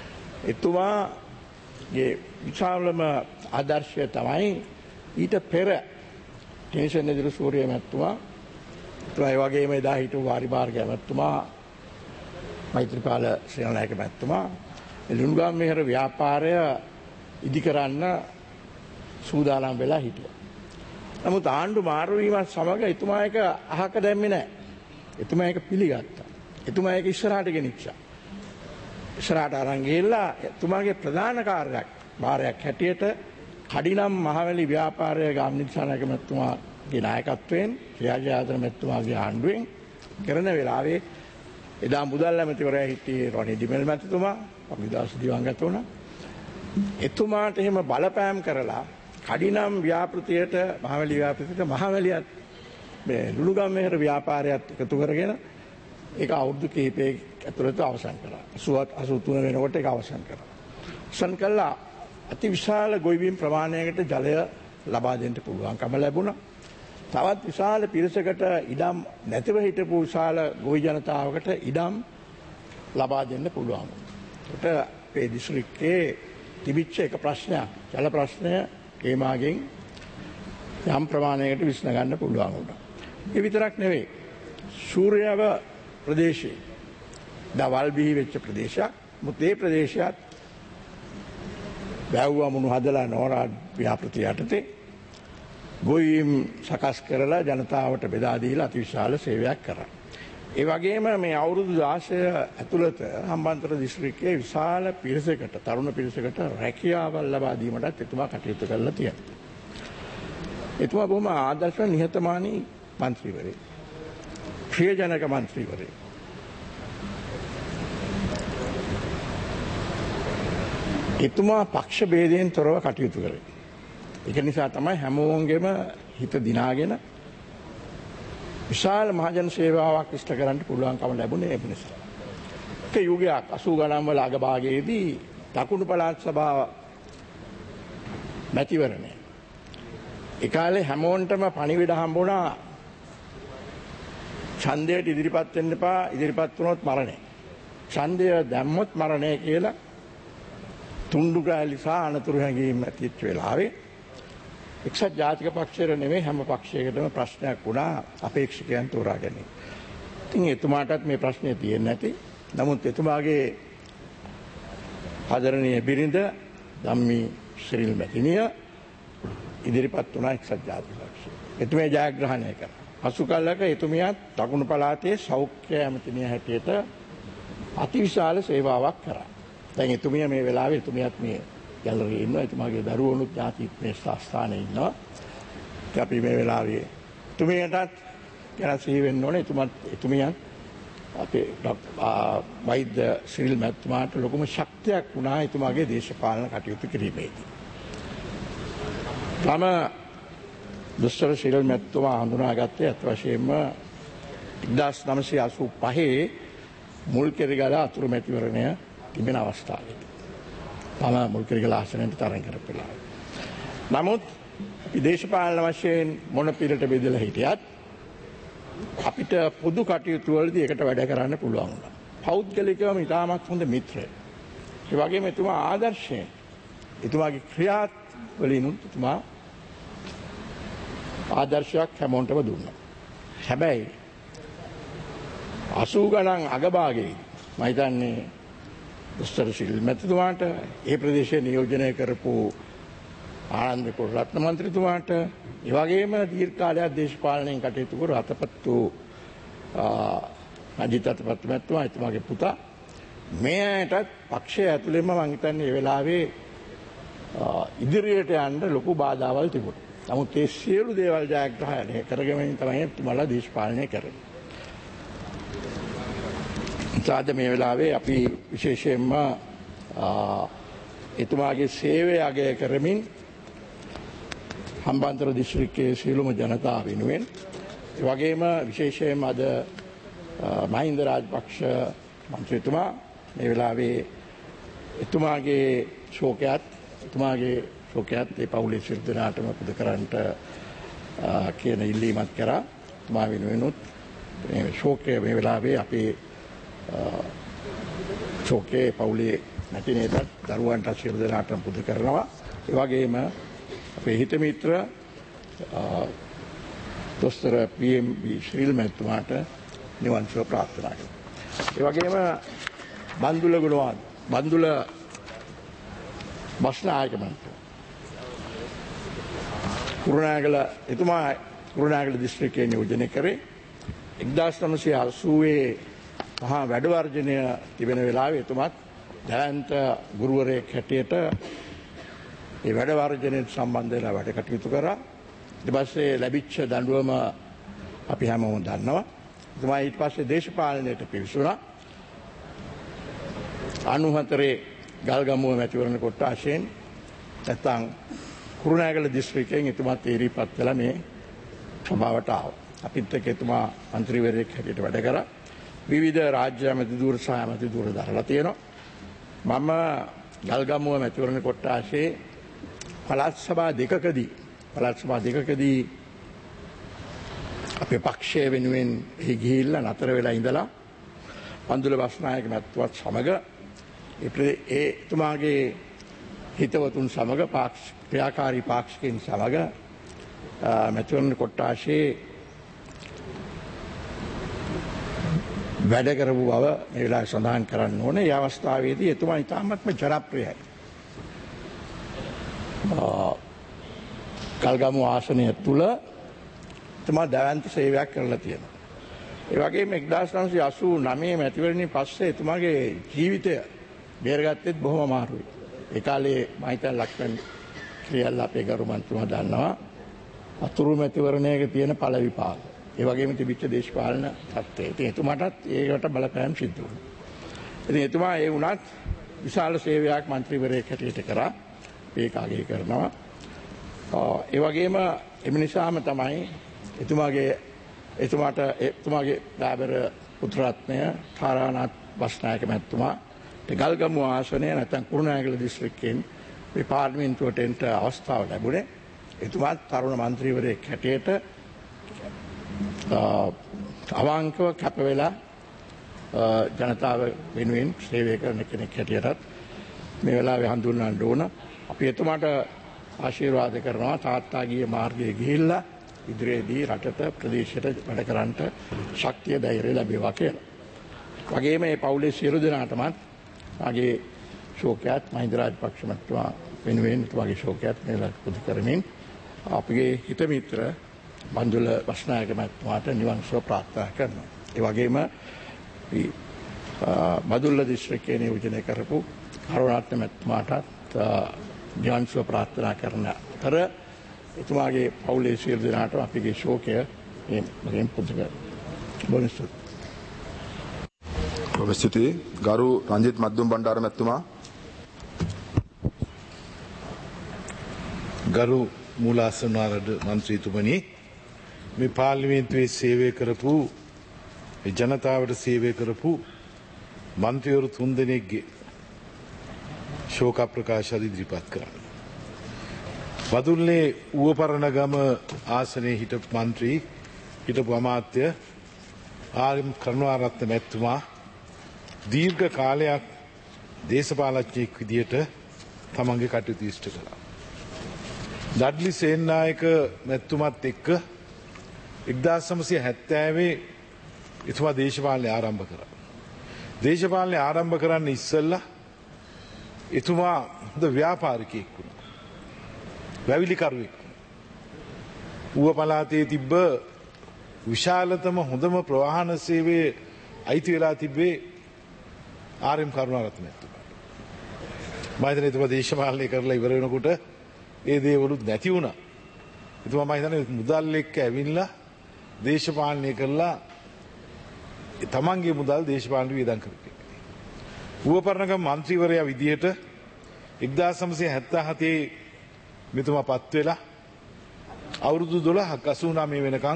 එතුමාගේ විශාලම ආදර්ශය තමයි ඊට පෙර ටෙනිසන් ඉදිරිසූරිය මැතිතුමා ඒ වගේම එදා හිටපු වාරිමාර්ග මැතිතුමා මෛත්‍රීපාල සේනානායක මැතිතුමා ලුණුගම් මෙහෙර ව්‍යාපාරය ඉදි කරන්න සූදානම් වෙලා හිටියා. නමුත් ආණ්ඩු මාරු වීමත් සමග එතුමා එක අහක දැම්මේ නැහැ. එතුමා එක පිළිගත්තා. එතුමා එක ඉස්සරහට ගෙනිච්චා. ඉස්සරහට අරන් ගිහිල්ලා එතුමාගේ ප්‍රධාන කාර්යයක් භාරයක් හැටියට කඩිනම් මහවැලි ව්‍යාපාරය ගාමිණී දිසානායක මැතිතුමාගේ නායකත්වයෙන් ශ්‍රියාජයාදන මැතිතුමාගේ ආණ්ඩුවෙන් කරන වෙලාවේ එදා මුදල් ඇමතිවරයා හිටියේ රොනි ඩිමෙල් මැතිතුමා පමිදාස දිවංගත වුණා. එතුමාට එහෙම බලපෑම් කරලා කඩිනම් ව්‍යාපෘතියට මහවැලි ව්‍යාපෘතියට මහවැලියත් මේ ලුණුගම් මෙහෙර ව්‍යාපාරයත් එකතු කරගෙන ඒක අවුරුදු කිහිපයක ඇතුළත අවසන් කරා. අසූ තුන වෙනකොට ඒක අවසන් කරා. අවසන් කළා අතිවිශාල ගොවිබිම් ප්‍රමාණයකට ජලය ලබා දෙන්න පුළුවන්කම ලැබුණා. තවත් විශාල පිරිසකට ඉඩම් නැතිව හිටපු විශාල ගොවි ජනතාවකට ඉඩම් ලබා දෙන්න පුළුවන්. ඒකට මේ දිස්ත්‍රික්කයේ තිබිච්ච එක ප්‍රශ්නයක් ජල ප්‍රශ්නය ඒමාගෙන් යම් ප්‍රමාණයකට විසඳ ගන්න පුළුවන් වුණා. ඒ විතරක් නෙවෙයි සූර්යව ප්‍රදේශයේ දවල් බිහි වෙච්ච ප්‍රදේශයක් මුත් ඒ ප්‍රදේශයත් වැව් අමුණු හදලා නෝරා ව්‍යාපෘති යටතේ ගොවීම් සකස් කරලා ජනතාවට බෙදා දීලා අතිවිශාල සේවයක් කරා. ඒ වගේම මේ අවුරුදු දාසය ඇතුළත හම්බන්තොට දිස්ත්‍රික්කයේ විශාල පිරිසකට තරුණ පිරිසකට රැකියාවල් ලබා දීමටත් එතුමා කටයුතු කරලා තියෙනවා. එතුමා බොහොම ආදර්ශ නිහතමානී මන්ත්‍රීවරයෙක්. ප්‍රියජනක මන්ත්‍රීවරයෙක්. එතුමා පක්ෂ ભેදයෙන් තොරව කටයුතු කරේ. ඒක නිසා තමයි හැමෝගෙම හිත දිනාගෙන විශාල මහජන සේවාවක් ඉෂ්ට කරන්න පුළුවන්කම ලැබුණේ ඒ නිසා. ඒක යුගයක් අසූ ගණන් වල අගභාගයේදී දකුණු පළාත් සභාව මැතිවරණය. ඒ කාලේ හැමෝන්ටම පණිවිඩ හම්බුණා ඡන්දයට ඉදිරිපත් වෙන්න එපා, ඉදිරිපත් වුණොත් මරණය. ඡන්දය දැම්මොත් මරණය කියලා තුන්ඩුගාලි සහ අනතුරු හැඟීම් ඇතිවෙච්ච වෙලාවේ එක්සත් ජාතික පක්ෂයට නෙමෙයි හැම පක්ෂයකටම ප්‍රශ්නයක් වුණා අපේක්ෂකයන් තෝරා ගැනීම. ඉතින් එතුමාටත් මේ ප්‍රශ්නේ තියෙන්නේ නැති. නමුත් එතුමාගේ ආදරණීය බිරිඳ ධම්මී ශ්‍රීල් මැතිණිය ඉදිරිපත් වුණා එක්සත් ජාතික පක්ෂය. එතුමා ජයග්‍රහණය කරා. පසු කලක එතුමියත් දකුණු පළාතේ සෞඛ්‍ය ඇමතිනිය හැටියට අතිවිශාල සේවාවක් කරා. දැන් එතුමිය මේ වෙලාවේ එතුමියත් මේ ගැලරියේ ඉන්නවා. එතුමාගේ දරුවනුත් ඥාතිත් මේ ස්ථානයේ ඉන්නවා. අපි මේ වෙලාවේ එතුමියටත් ගැන සිහි වෙන්න ඕනේ. එතුමත් එතුමියත් අපේ වෛද්‍ය සිරිල් මැතිතුමාට ලොකුම ශක්තියක් වුණා එතුමාගේ දේශපාලන කටයුතු කිරීමේදී. තම දුෂ්කර සිරිල් මැතිතුමා හඳුනාගත්තේ අත් වශයෙන්ම එක්දාස් නවසිය අසූ පහේ මුල්කෙරිගල අතුරු මැතිවරණය තිබෙන අවස්ථාවේදී. තම මුල්කෙරිගල ආසනයට තරඟ කරපුලා. නමුත් අපි දේශපාලන වශයෙන් මොන පිළට බෙදලා හිටියත් අපිට පොදු කටයුතු වලදී එකට වැඩ කරන්න පුළුවන් වුණා. පෞද්ගලිකවම ඉතාමත් හොඳ මිත්‍රයෙක්. ඒ වගේම එතුමා ආදර්ශයෙන් එතුමාගේ ක්‍රියාත් වලින් එතුමා ආදර්ශයක් හැමෝටම දුන්නා. හැබැයි අසූ ගණන් අගභාගයේ මම හිතන්නේ දුෂ්කර සිරිල් මැතිතුමාට ඒ ප්‍රදේශයේ නියෝජනය කරපු ආනන්ද කුලරත්න මන්ත්‍රීතුමාට ඒ වගේම දීර්ඝ කාලයක් දේශපාලනයෙන් කටයුතු කර අතපත් වූ අජිත් අතපත් මැතිතුමා එතුමාගේ පුතා මෙයටත් පක්ෂය ඇතුළෙම මම හිතන්නේ ඒ වෙලාවේ ඉදිරියට යන්න ලොකු බාධාවල් තිබුණා. නමුත් ඒ සියලු දේවල් ජයග්‍රහණය කරගෙන තමයි එතුමාලා දේශපාලනය කරන්නේ. සාද මේ වෙලාවේ අපි විශේෂයෙන්ම එතුමාගේ සේවය අගය කරමින් හම්බන්තොට දිස්ත්‍රික්කයේ සියලුම ජනතාව වෙනුවෙන් ඒ වගේම විශේෂයෙන්ම අද මහින්ද රාජපක්ෂ මන්ත්‍රීතුමා මේ වෙලාවේ එතුමාගේ ශෝකයත් එතුමාගේ ශෝකයත් ඒ පවුලේ සියලු දෙනාටම පුද කරන්නට කියන ඉල්ලීමක් කරා. එතුමා වෙනුවෙනුත් මේ ශෝකය මේ වෙලාවේ අපේ ශෝකයේ පවුලේ නැති නේද දරුවන්ට සියලු දෙනාටම පුද කරනවා. ඒ වගේම අපේ හිත මිත්‍ර දොස්තර පී එම් බී ශ්‍රීල් මැතිතුමාට නිවන් සුව ප්‍රාර්ථනා කරනවා. ඒ වගේම බන්දුල ගුණවත් බන්දුල බස්නායක මන්ත්‍රී කුරුණෑගල එතුමා කුරුණෑගල දිස්ත්‍රික්කයේ නියෝජනය කරේ එක්දාස් නවසිය අසූවේ මහා වැඩ වර්ජනය තිබෙන වෙලාවේ එතුමත් දැවැන්ත ගුරුවරයෙක් හැටියට ඒ වැඩ වර්ජනයට සම්බන්ධ වෙලා වැඩ කටයුතු කරා. ඊට පස්සේ ලැබිච්ච දඬුවම අපි හැමෝම දන්නවා. එතුමා ඊට පස්සේ දේශපාලනයට පිවිසුණා. අනූහතරේ ගල්ගමුව මැතිවරණ කොට්ටාශයෙන් නැත්නම් කුරුණෑගල දිස්ත්‍රික්කයෙන් එතුමා තීරීපත් කළා මේ සභාවට ආවා. අපිත් එක්ක එතුමා මන්ත්‍රීවරයෙක් හැටියට වැඩ කරා. විවිධ රාජ්‍ය ඇමති ධූර සහ ඇමති ධූර දරලා තියෙනවා. මම ගල්ගමුව මැතිවරණ කොට්ටාශයේ පළාත් සභා දෙකකදී පළාත් සභා දෙකකදී අපේ පක්ෂය වෙනුවෙන් එහි ගිහිල්ලා නතර වෙලා ඉඳලා පන්දුල බස්නායක මැතිතුමත් සමග ඒ එතුමාගේ හිතවතුන් සමග ක්‍රියාකාරී පාක්ෂිකයින් සමග මැතිවරණ කොට්ටාශයේ වැඩ කරපු බව මේ වෙලාවේ සඳහන් කරන්න ඕනේ. ඒ අවස්ථාවේදී එතුමා ඉතාමත්ම ජනප්‍රියයි. කල්ගමු ආසනය තුල එතුමා දැවැන්ත සේවයක් කරලා තියෙනවා. ඒ වගේම එක්දාස් නවසිය අසූ නවය මැතිවරණයෙන් පස්සේ එතුමාගේ ජීවිතය බේරගත්තෙත් බොහොම අමාරුයි. ඒ කාලේ මම හිතන්නේ ලක්ෂණ ක්‍රියල් අපේ ගරු මන්ත්‍රීතුමා දන්නවා අතුරු මැතිවරණයක තියෙන ඵල විපාක. ඒ වගේම තිබිච්ච දේශපාලන තත්ත්වය. ඉතින් එතුමාටත් ඒකට බලපෑම් සිද්ධ වුණා. ඉතින් එතුමා ඒ වුණත් විශාල සේවයක් මන්ත්‍රීවරයෙක් හැටියට කරා. ඒක අගය කරනවා. ඒ වගේම එම නිසාම තමයි එතුමාගේ එතුමාට එතුමාගේ දාබර පුත්‍රරත්නය තාරානාත් බස්නායක මැතිතුමා ගල්ගමුව ආසනය නැත්නම් කුරුණෑගල දිස්ත්‍රික්කයෙන් මේ පාර්ලිමේන්තුවට එන්න අවස්ථාව ලැබුණේ. එතුමාත් තරුණ මන්ත්‍රීවරයෙක් හැටියට අවංකව කැප වෙලා ජනතාව වෙනුවෙන් සේවය කරන කෙනෙක් හැටියටත් මේ වෙලාවේ හඳුන්වන්න ඕන. අපි එතුමාට ආශිර්වාද කරනවා තාත්තා ගිය මාර්ගයේ ගිහිල්ලා ඉදිරියේදී රටට ප්‍රදේශයට වැඩ කරන්නට ශක්තිය ධෛර්යය ලැබේවා කියලා. වගේම මේ පවුලේ සියලු දෙනාටමත් මාගේ ශෝකයත් මහින්ද රාජපක්ෂ මහත්මයා වෙනුවෙන් එතුමාගේ ශෝකයත් මේ පුද කරමින් අපගේ හිත මිත්‍ර බන්දුල වස්නායක මහත්මයාට නිවන් සුව ප්‍රාර්ථනා කරනවා. ඒ වගේම මදුල්ල දිස්ත්‍රික්කයේ නියෝජනය කරපු කරුණාරත්න මහත්මයාටත් නිවන් සුව ප්‍රාර්ථනා කරන අතර එතුමාගේ පවුලේ සියලු දෙනාට අපගේ ශෝකය මේ මගෙන් පුදු කරනවා. බොහොම ස්තුතියි. ඔබ ස්තුතියි. ගරු රංජිත් මද්දුම් බණ්ඩාර මැතිතුමා. ගරු මූලාසනාරද මන්ත්‍රීතුමනි, මේ පාර්ලිමේන්තුවේ සේවය කරපු ජනතාවට සේවය කරපු මන්ත්‍රීවරු තුන්දෙනෙක්ගේ ශෝක ප්‍රකාශ ඉදිරිපත් කරන්න. බදුල්ලේ ඌවපරණගම ආසනයේ හිටපු මන්ත්‍රී හිටපු අමාත්‍ය ආර්.එම්. කරුණාරත්න මැතිතුමා දීර්ඝ කාලයක් දේශපාලඥයෙක් විදියට තමන්ගේ කටයුතු ඉෂ්ට කළා. ඩඩ්ලි සේනායක මැතිතුමත් එක්ක එක්දාස් නවසිය හැත්තෑවේ එතුමා දේශපාලනය ආරම්භ කරා. දේශපාලනය ආරම්භ කරන්න ඉස්සෙල්ලා එතුමා හොඳ ව්‍යාපාරිකයෙක් වුණා. වැවිලිකරුවෙක් වුණා. ඌව පළාතේ තිබ්බ විශාලතම හොඳම ප්‍රවාහන සේවයේ අයිති වෙලා තිබ්බේ ආර්.එම්. කරුණාරත්න මැතිතුමාට. මම හිතන්නේ එතුමා දේශපාලනය කරලා ඉවර වෙනකොට ඒ දේවලුත් නැති වුණා. එතුමා මම හිතන්නේ මුදල් එක්ක ඇවිල්ලා දේශපාලනය කරලා තමන්ගේ මුදල් දේශපාලන වියදම් කරපු. ඌවපරණගම මන්ත්‍රීවරයා විදියට එක්දාස් නවසිය හැත්තෑ හතේ මෙතුමා පත් වෙලා අවුරුදු දොළහක් අසූ නවය වෙනකන්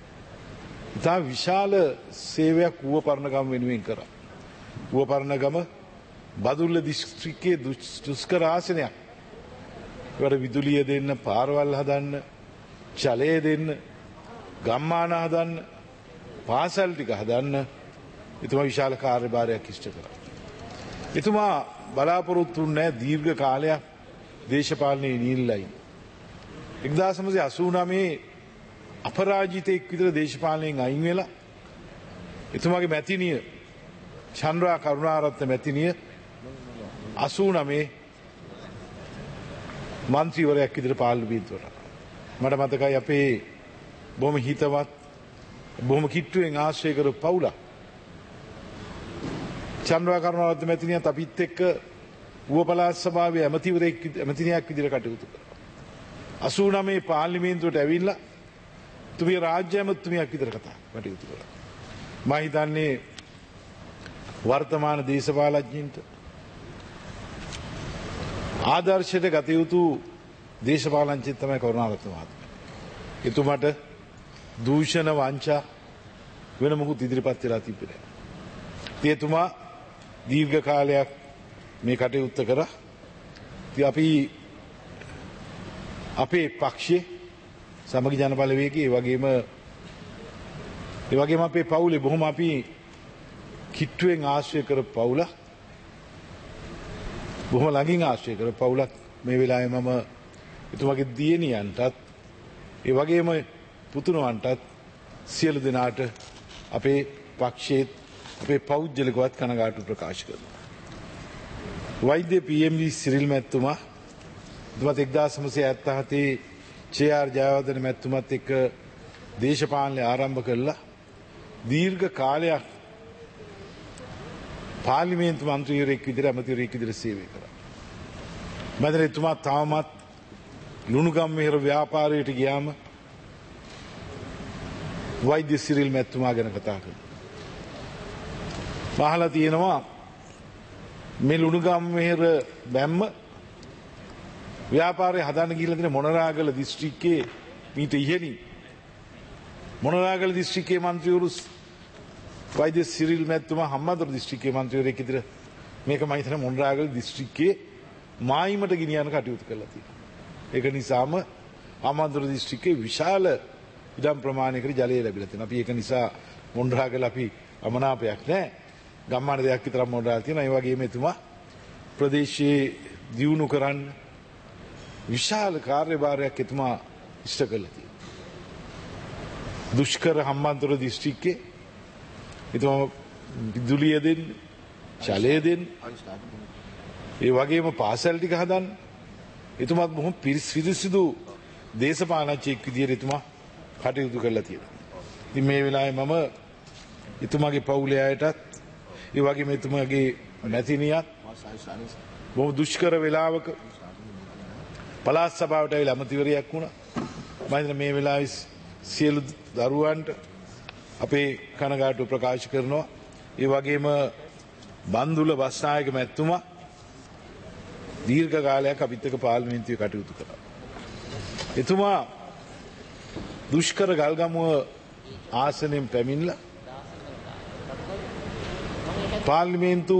ඉතා විශාල සේවයක් ඌවපරණගම වෙනුවෙන් කරා. ඌවපරණගම බදුල්ල දිස්ත්‍රික්කයේ දුෂ්කර ආසනයක්. ඒකට විදුලිය දෙන්න, පාරවල් හදන්න, ජලය දෙන්න, ගම්මාන හදන්න, පාසල් ටික හදන්න එතුමා විශාල කාර්යභාරයක් ඉෂ්ට කරා. එතුමා බලාපොරොත්තු වුණේ දීර්ඝ කාලයක් දේශපාලනයේ නිල්ලයි. එක්දාස් නවසිය අසූ නවයේ අපරාජිතයෙක් විතර දේශපාලනයෙන් අයින් වෙලා එතුමාගේ මැතිනිය චන්ද්‍රා කරුණාරත්න මැතිනිය අසූ නවයේ මන්ත්‍රීවරයෙක් විදිහට පාර්ලිමේන්තුවට. මට මතකයි අපේ බොහොම හිතවත් බොහොම කිට්ටුවෙන් ආශ්‍රය කරපු පවුලක්. චන්ද්‍රා කරුණාරත්න මැතිනියත් අපිත් එක්ක ඌව පළාත් සභාවේ ඇමතිවරයෙක් ඇමතිනියක් විදිහට කටයුතු කළා. අසූ නවයේ පාර්ලිමේන්තුවට ඇවිල්ලා තුමිය රාජ්‍ය ඇමතිතුමියක් විදිහට කතා කටයුතු කළා. මම හිතන්නේ වර්තමාන දේශපාලඥයින්ට ආදර්ශයට ගත යුතු දේශපාලනඥයෙක් තමයි කරුණාරත්න මහත්මයා. එතුමාට දූෂණ වංචා වෙන මොකුත් ඉදිරිපත් වෙලා තිබෙන්නේ නැහැ. එතුමා දීර්ඝ කාලයක් මේ කටයුත්ත කරා. ඉතින් අපි අපේ පක්ෂයේ සමගි ජන බලවේගයේ ඒ වගේම ඒ වගේම අපේ පවුලේ බොහොම අපි කිට්ටුවෙන් ආශ්‍රය කරපු පවුලක්. බොහොම ළඟින් ආශ්‍රය කරපු පවුලක්. මේ වෙලාවේ මම එතුමාගේ දියණියන්ටත් ඒ වගේම පුතුණවන්ටත් සියලු දෙනාට අපේ පක්ෂයේ අපේ පෞද්ගලිකවත් කනගාටු ප්‍රකාශ කරනවා. වෛද්‍ය පී එම් ජී සිරිල් මැතිතුමා එතුමාත් එක්දාස් නවසිය හැත්තෑ හතේ ජේ ආර් ජයවර්ධන මැතිතුමත් එක්ක දේශපාලනය ආරම්භ කළා. දීර්ඝ කාලයක් පාර්ලිමේන්තු මන්ත්‍රීවරයෙක් විදිහට ඇමතිවරයෙක් විදිහට සේවය කරා. මම හිතන්නේ එතුමා තාමත් ලුණුගම් මෙහෙර ව්‍යාපාරයට ගියාම වෛද්‍ය සිරිල් මැතිතුමා ගැන කතා කරනවා. අහලා තියෙනවා මේ ලුණුගම් මෙහෙර බැම්ම ව්‍යාපාරය හදන්න ගිහිල්ලා තියෙන මොනරාගල දිස්ත්‍රික්කයේ මීට ඉහළින් මොනරාගල දිස්ත්‍රික්කයේ මන්ත්‍රීවරු වෛද්‍ය සිරිල් මැතිතුමා හම්බන්තොට දිස්ත්‍රික්කයේ මන්ත්‍රීවරයෙක් විදිහට මේක මම හිතන්නේ මොනරාගල දිස්ත්‍රික්කයේ මායිමට ගෙනියන්න කටයුතු කරලා තියෙනවා. ඒක නිසාම හම්බන්තොට දිස්ත්‍රික්කයේ විශාල ඉඩම් ප්‍රමාණයකට ජලය ලැබිලා තියෙනවා. අපි ඒක නිසා මොනරාගල අපි අමනාපයක් නැහැ. ගම්මාන දෙයක් විතරක් මොනරාගල තියෙනවා. ඒ වගේම එතුමා ප්‍රදේශයේ දියුණු කරන්න විශාල කාර්යභාරයක් එතුමා ඉෂ්ට කළා තියෙනවා. දුෂ්කර හම්බන්තොට දිස්ත්‍රික්කයේ එතුමා විදුලිය දෙන්න, ජලය දෙන්න, ඒ වගේම පාසල් ටික හදන්න එතුමාත් බොහොම පිරිසිදු දේශපාලනඥයෙක් විදිහට එතුමා කටයුතු කරලා තියෙනවා. ඉතින් මේ වෙලාවේ මම එතුමාගේ පවුලේ අයටත් ඒ වගේම එතුමාගේ මැතිණියත් බොහොම දුෂ්කර වෙලාවක පළාත් සභාවට ඇවිල්ලා අමතිවරයෙක් වුණා. මම හිතන මේ වෙලාවේ සියලු දරුවන්ට අපේ කනගාටුව ප්‍රකාශ කරනවා. ඒ වගේම බන්දුල බස්නායක මැතිතුමා දීර්ඝ කාලයක් අපිත් එක්ක පාර්ලිමේන්තුවේ කටයුතු කළා. එතුමා දුෂ්කර ගල්ගමුව ආසනයෙන් පැමිණලා පාර්ලිමේන්තු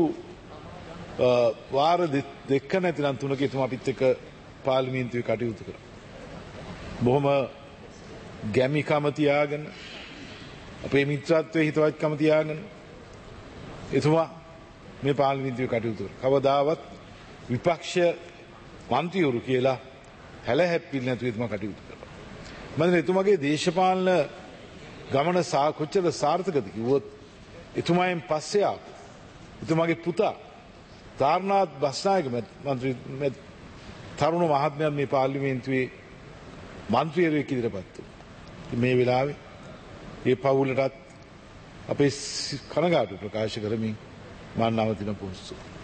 වාර දෙක නැතිනම් තුනක එතුමා අපිත් එක්ක පාර්ලිමේන්තුවේ කටයුතු කළා. බොහොම ගැමිකම තියාගෙන අපේ මිත්‍රත්වයේ හිතවත්කම තියාගෙන එතුමා මේ පාර්ලිමේන්තුවේ කටයුතු කළා. කවදාවත් විපක්ෂ මන්ත්‍රීවරු කියලා හැලහැප්පිලි නැතුව එතුමා කටයුතු කළා. මම එතුමාගේ දේශපාලන ගමන කොච්චර සාර්ථකද කිව්වොත් එතුමායින් පස්සේ ආපු එතුමාගේ පුතා තාරනාත් බස්නායක මන්ත්‍රී තරුණ මහත්මයා මේ පාර්ලිමේන්තුවේ මන්ත්‍රීවරයෙක් ඉදිරිපත් වුණා. මේ වෙලාවේ ඒ පවුලටත් අපේ කනගාටු ප්‍රකාශ කරමින් මම නවතින පොස්තු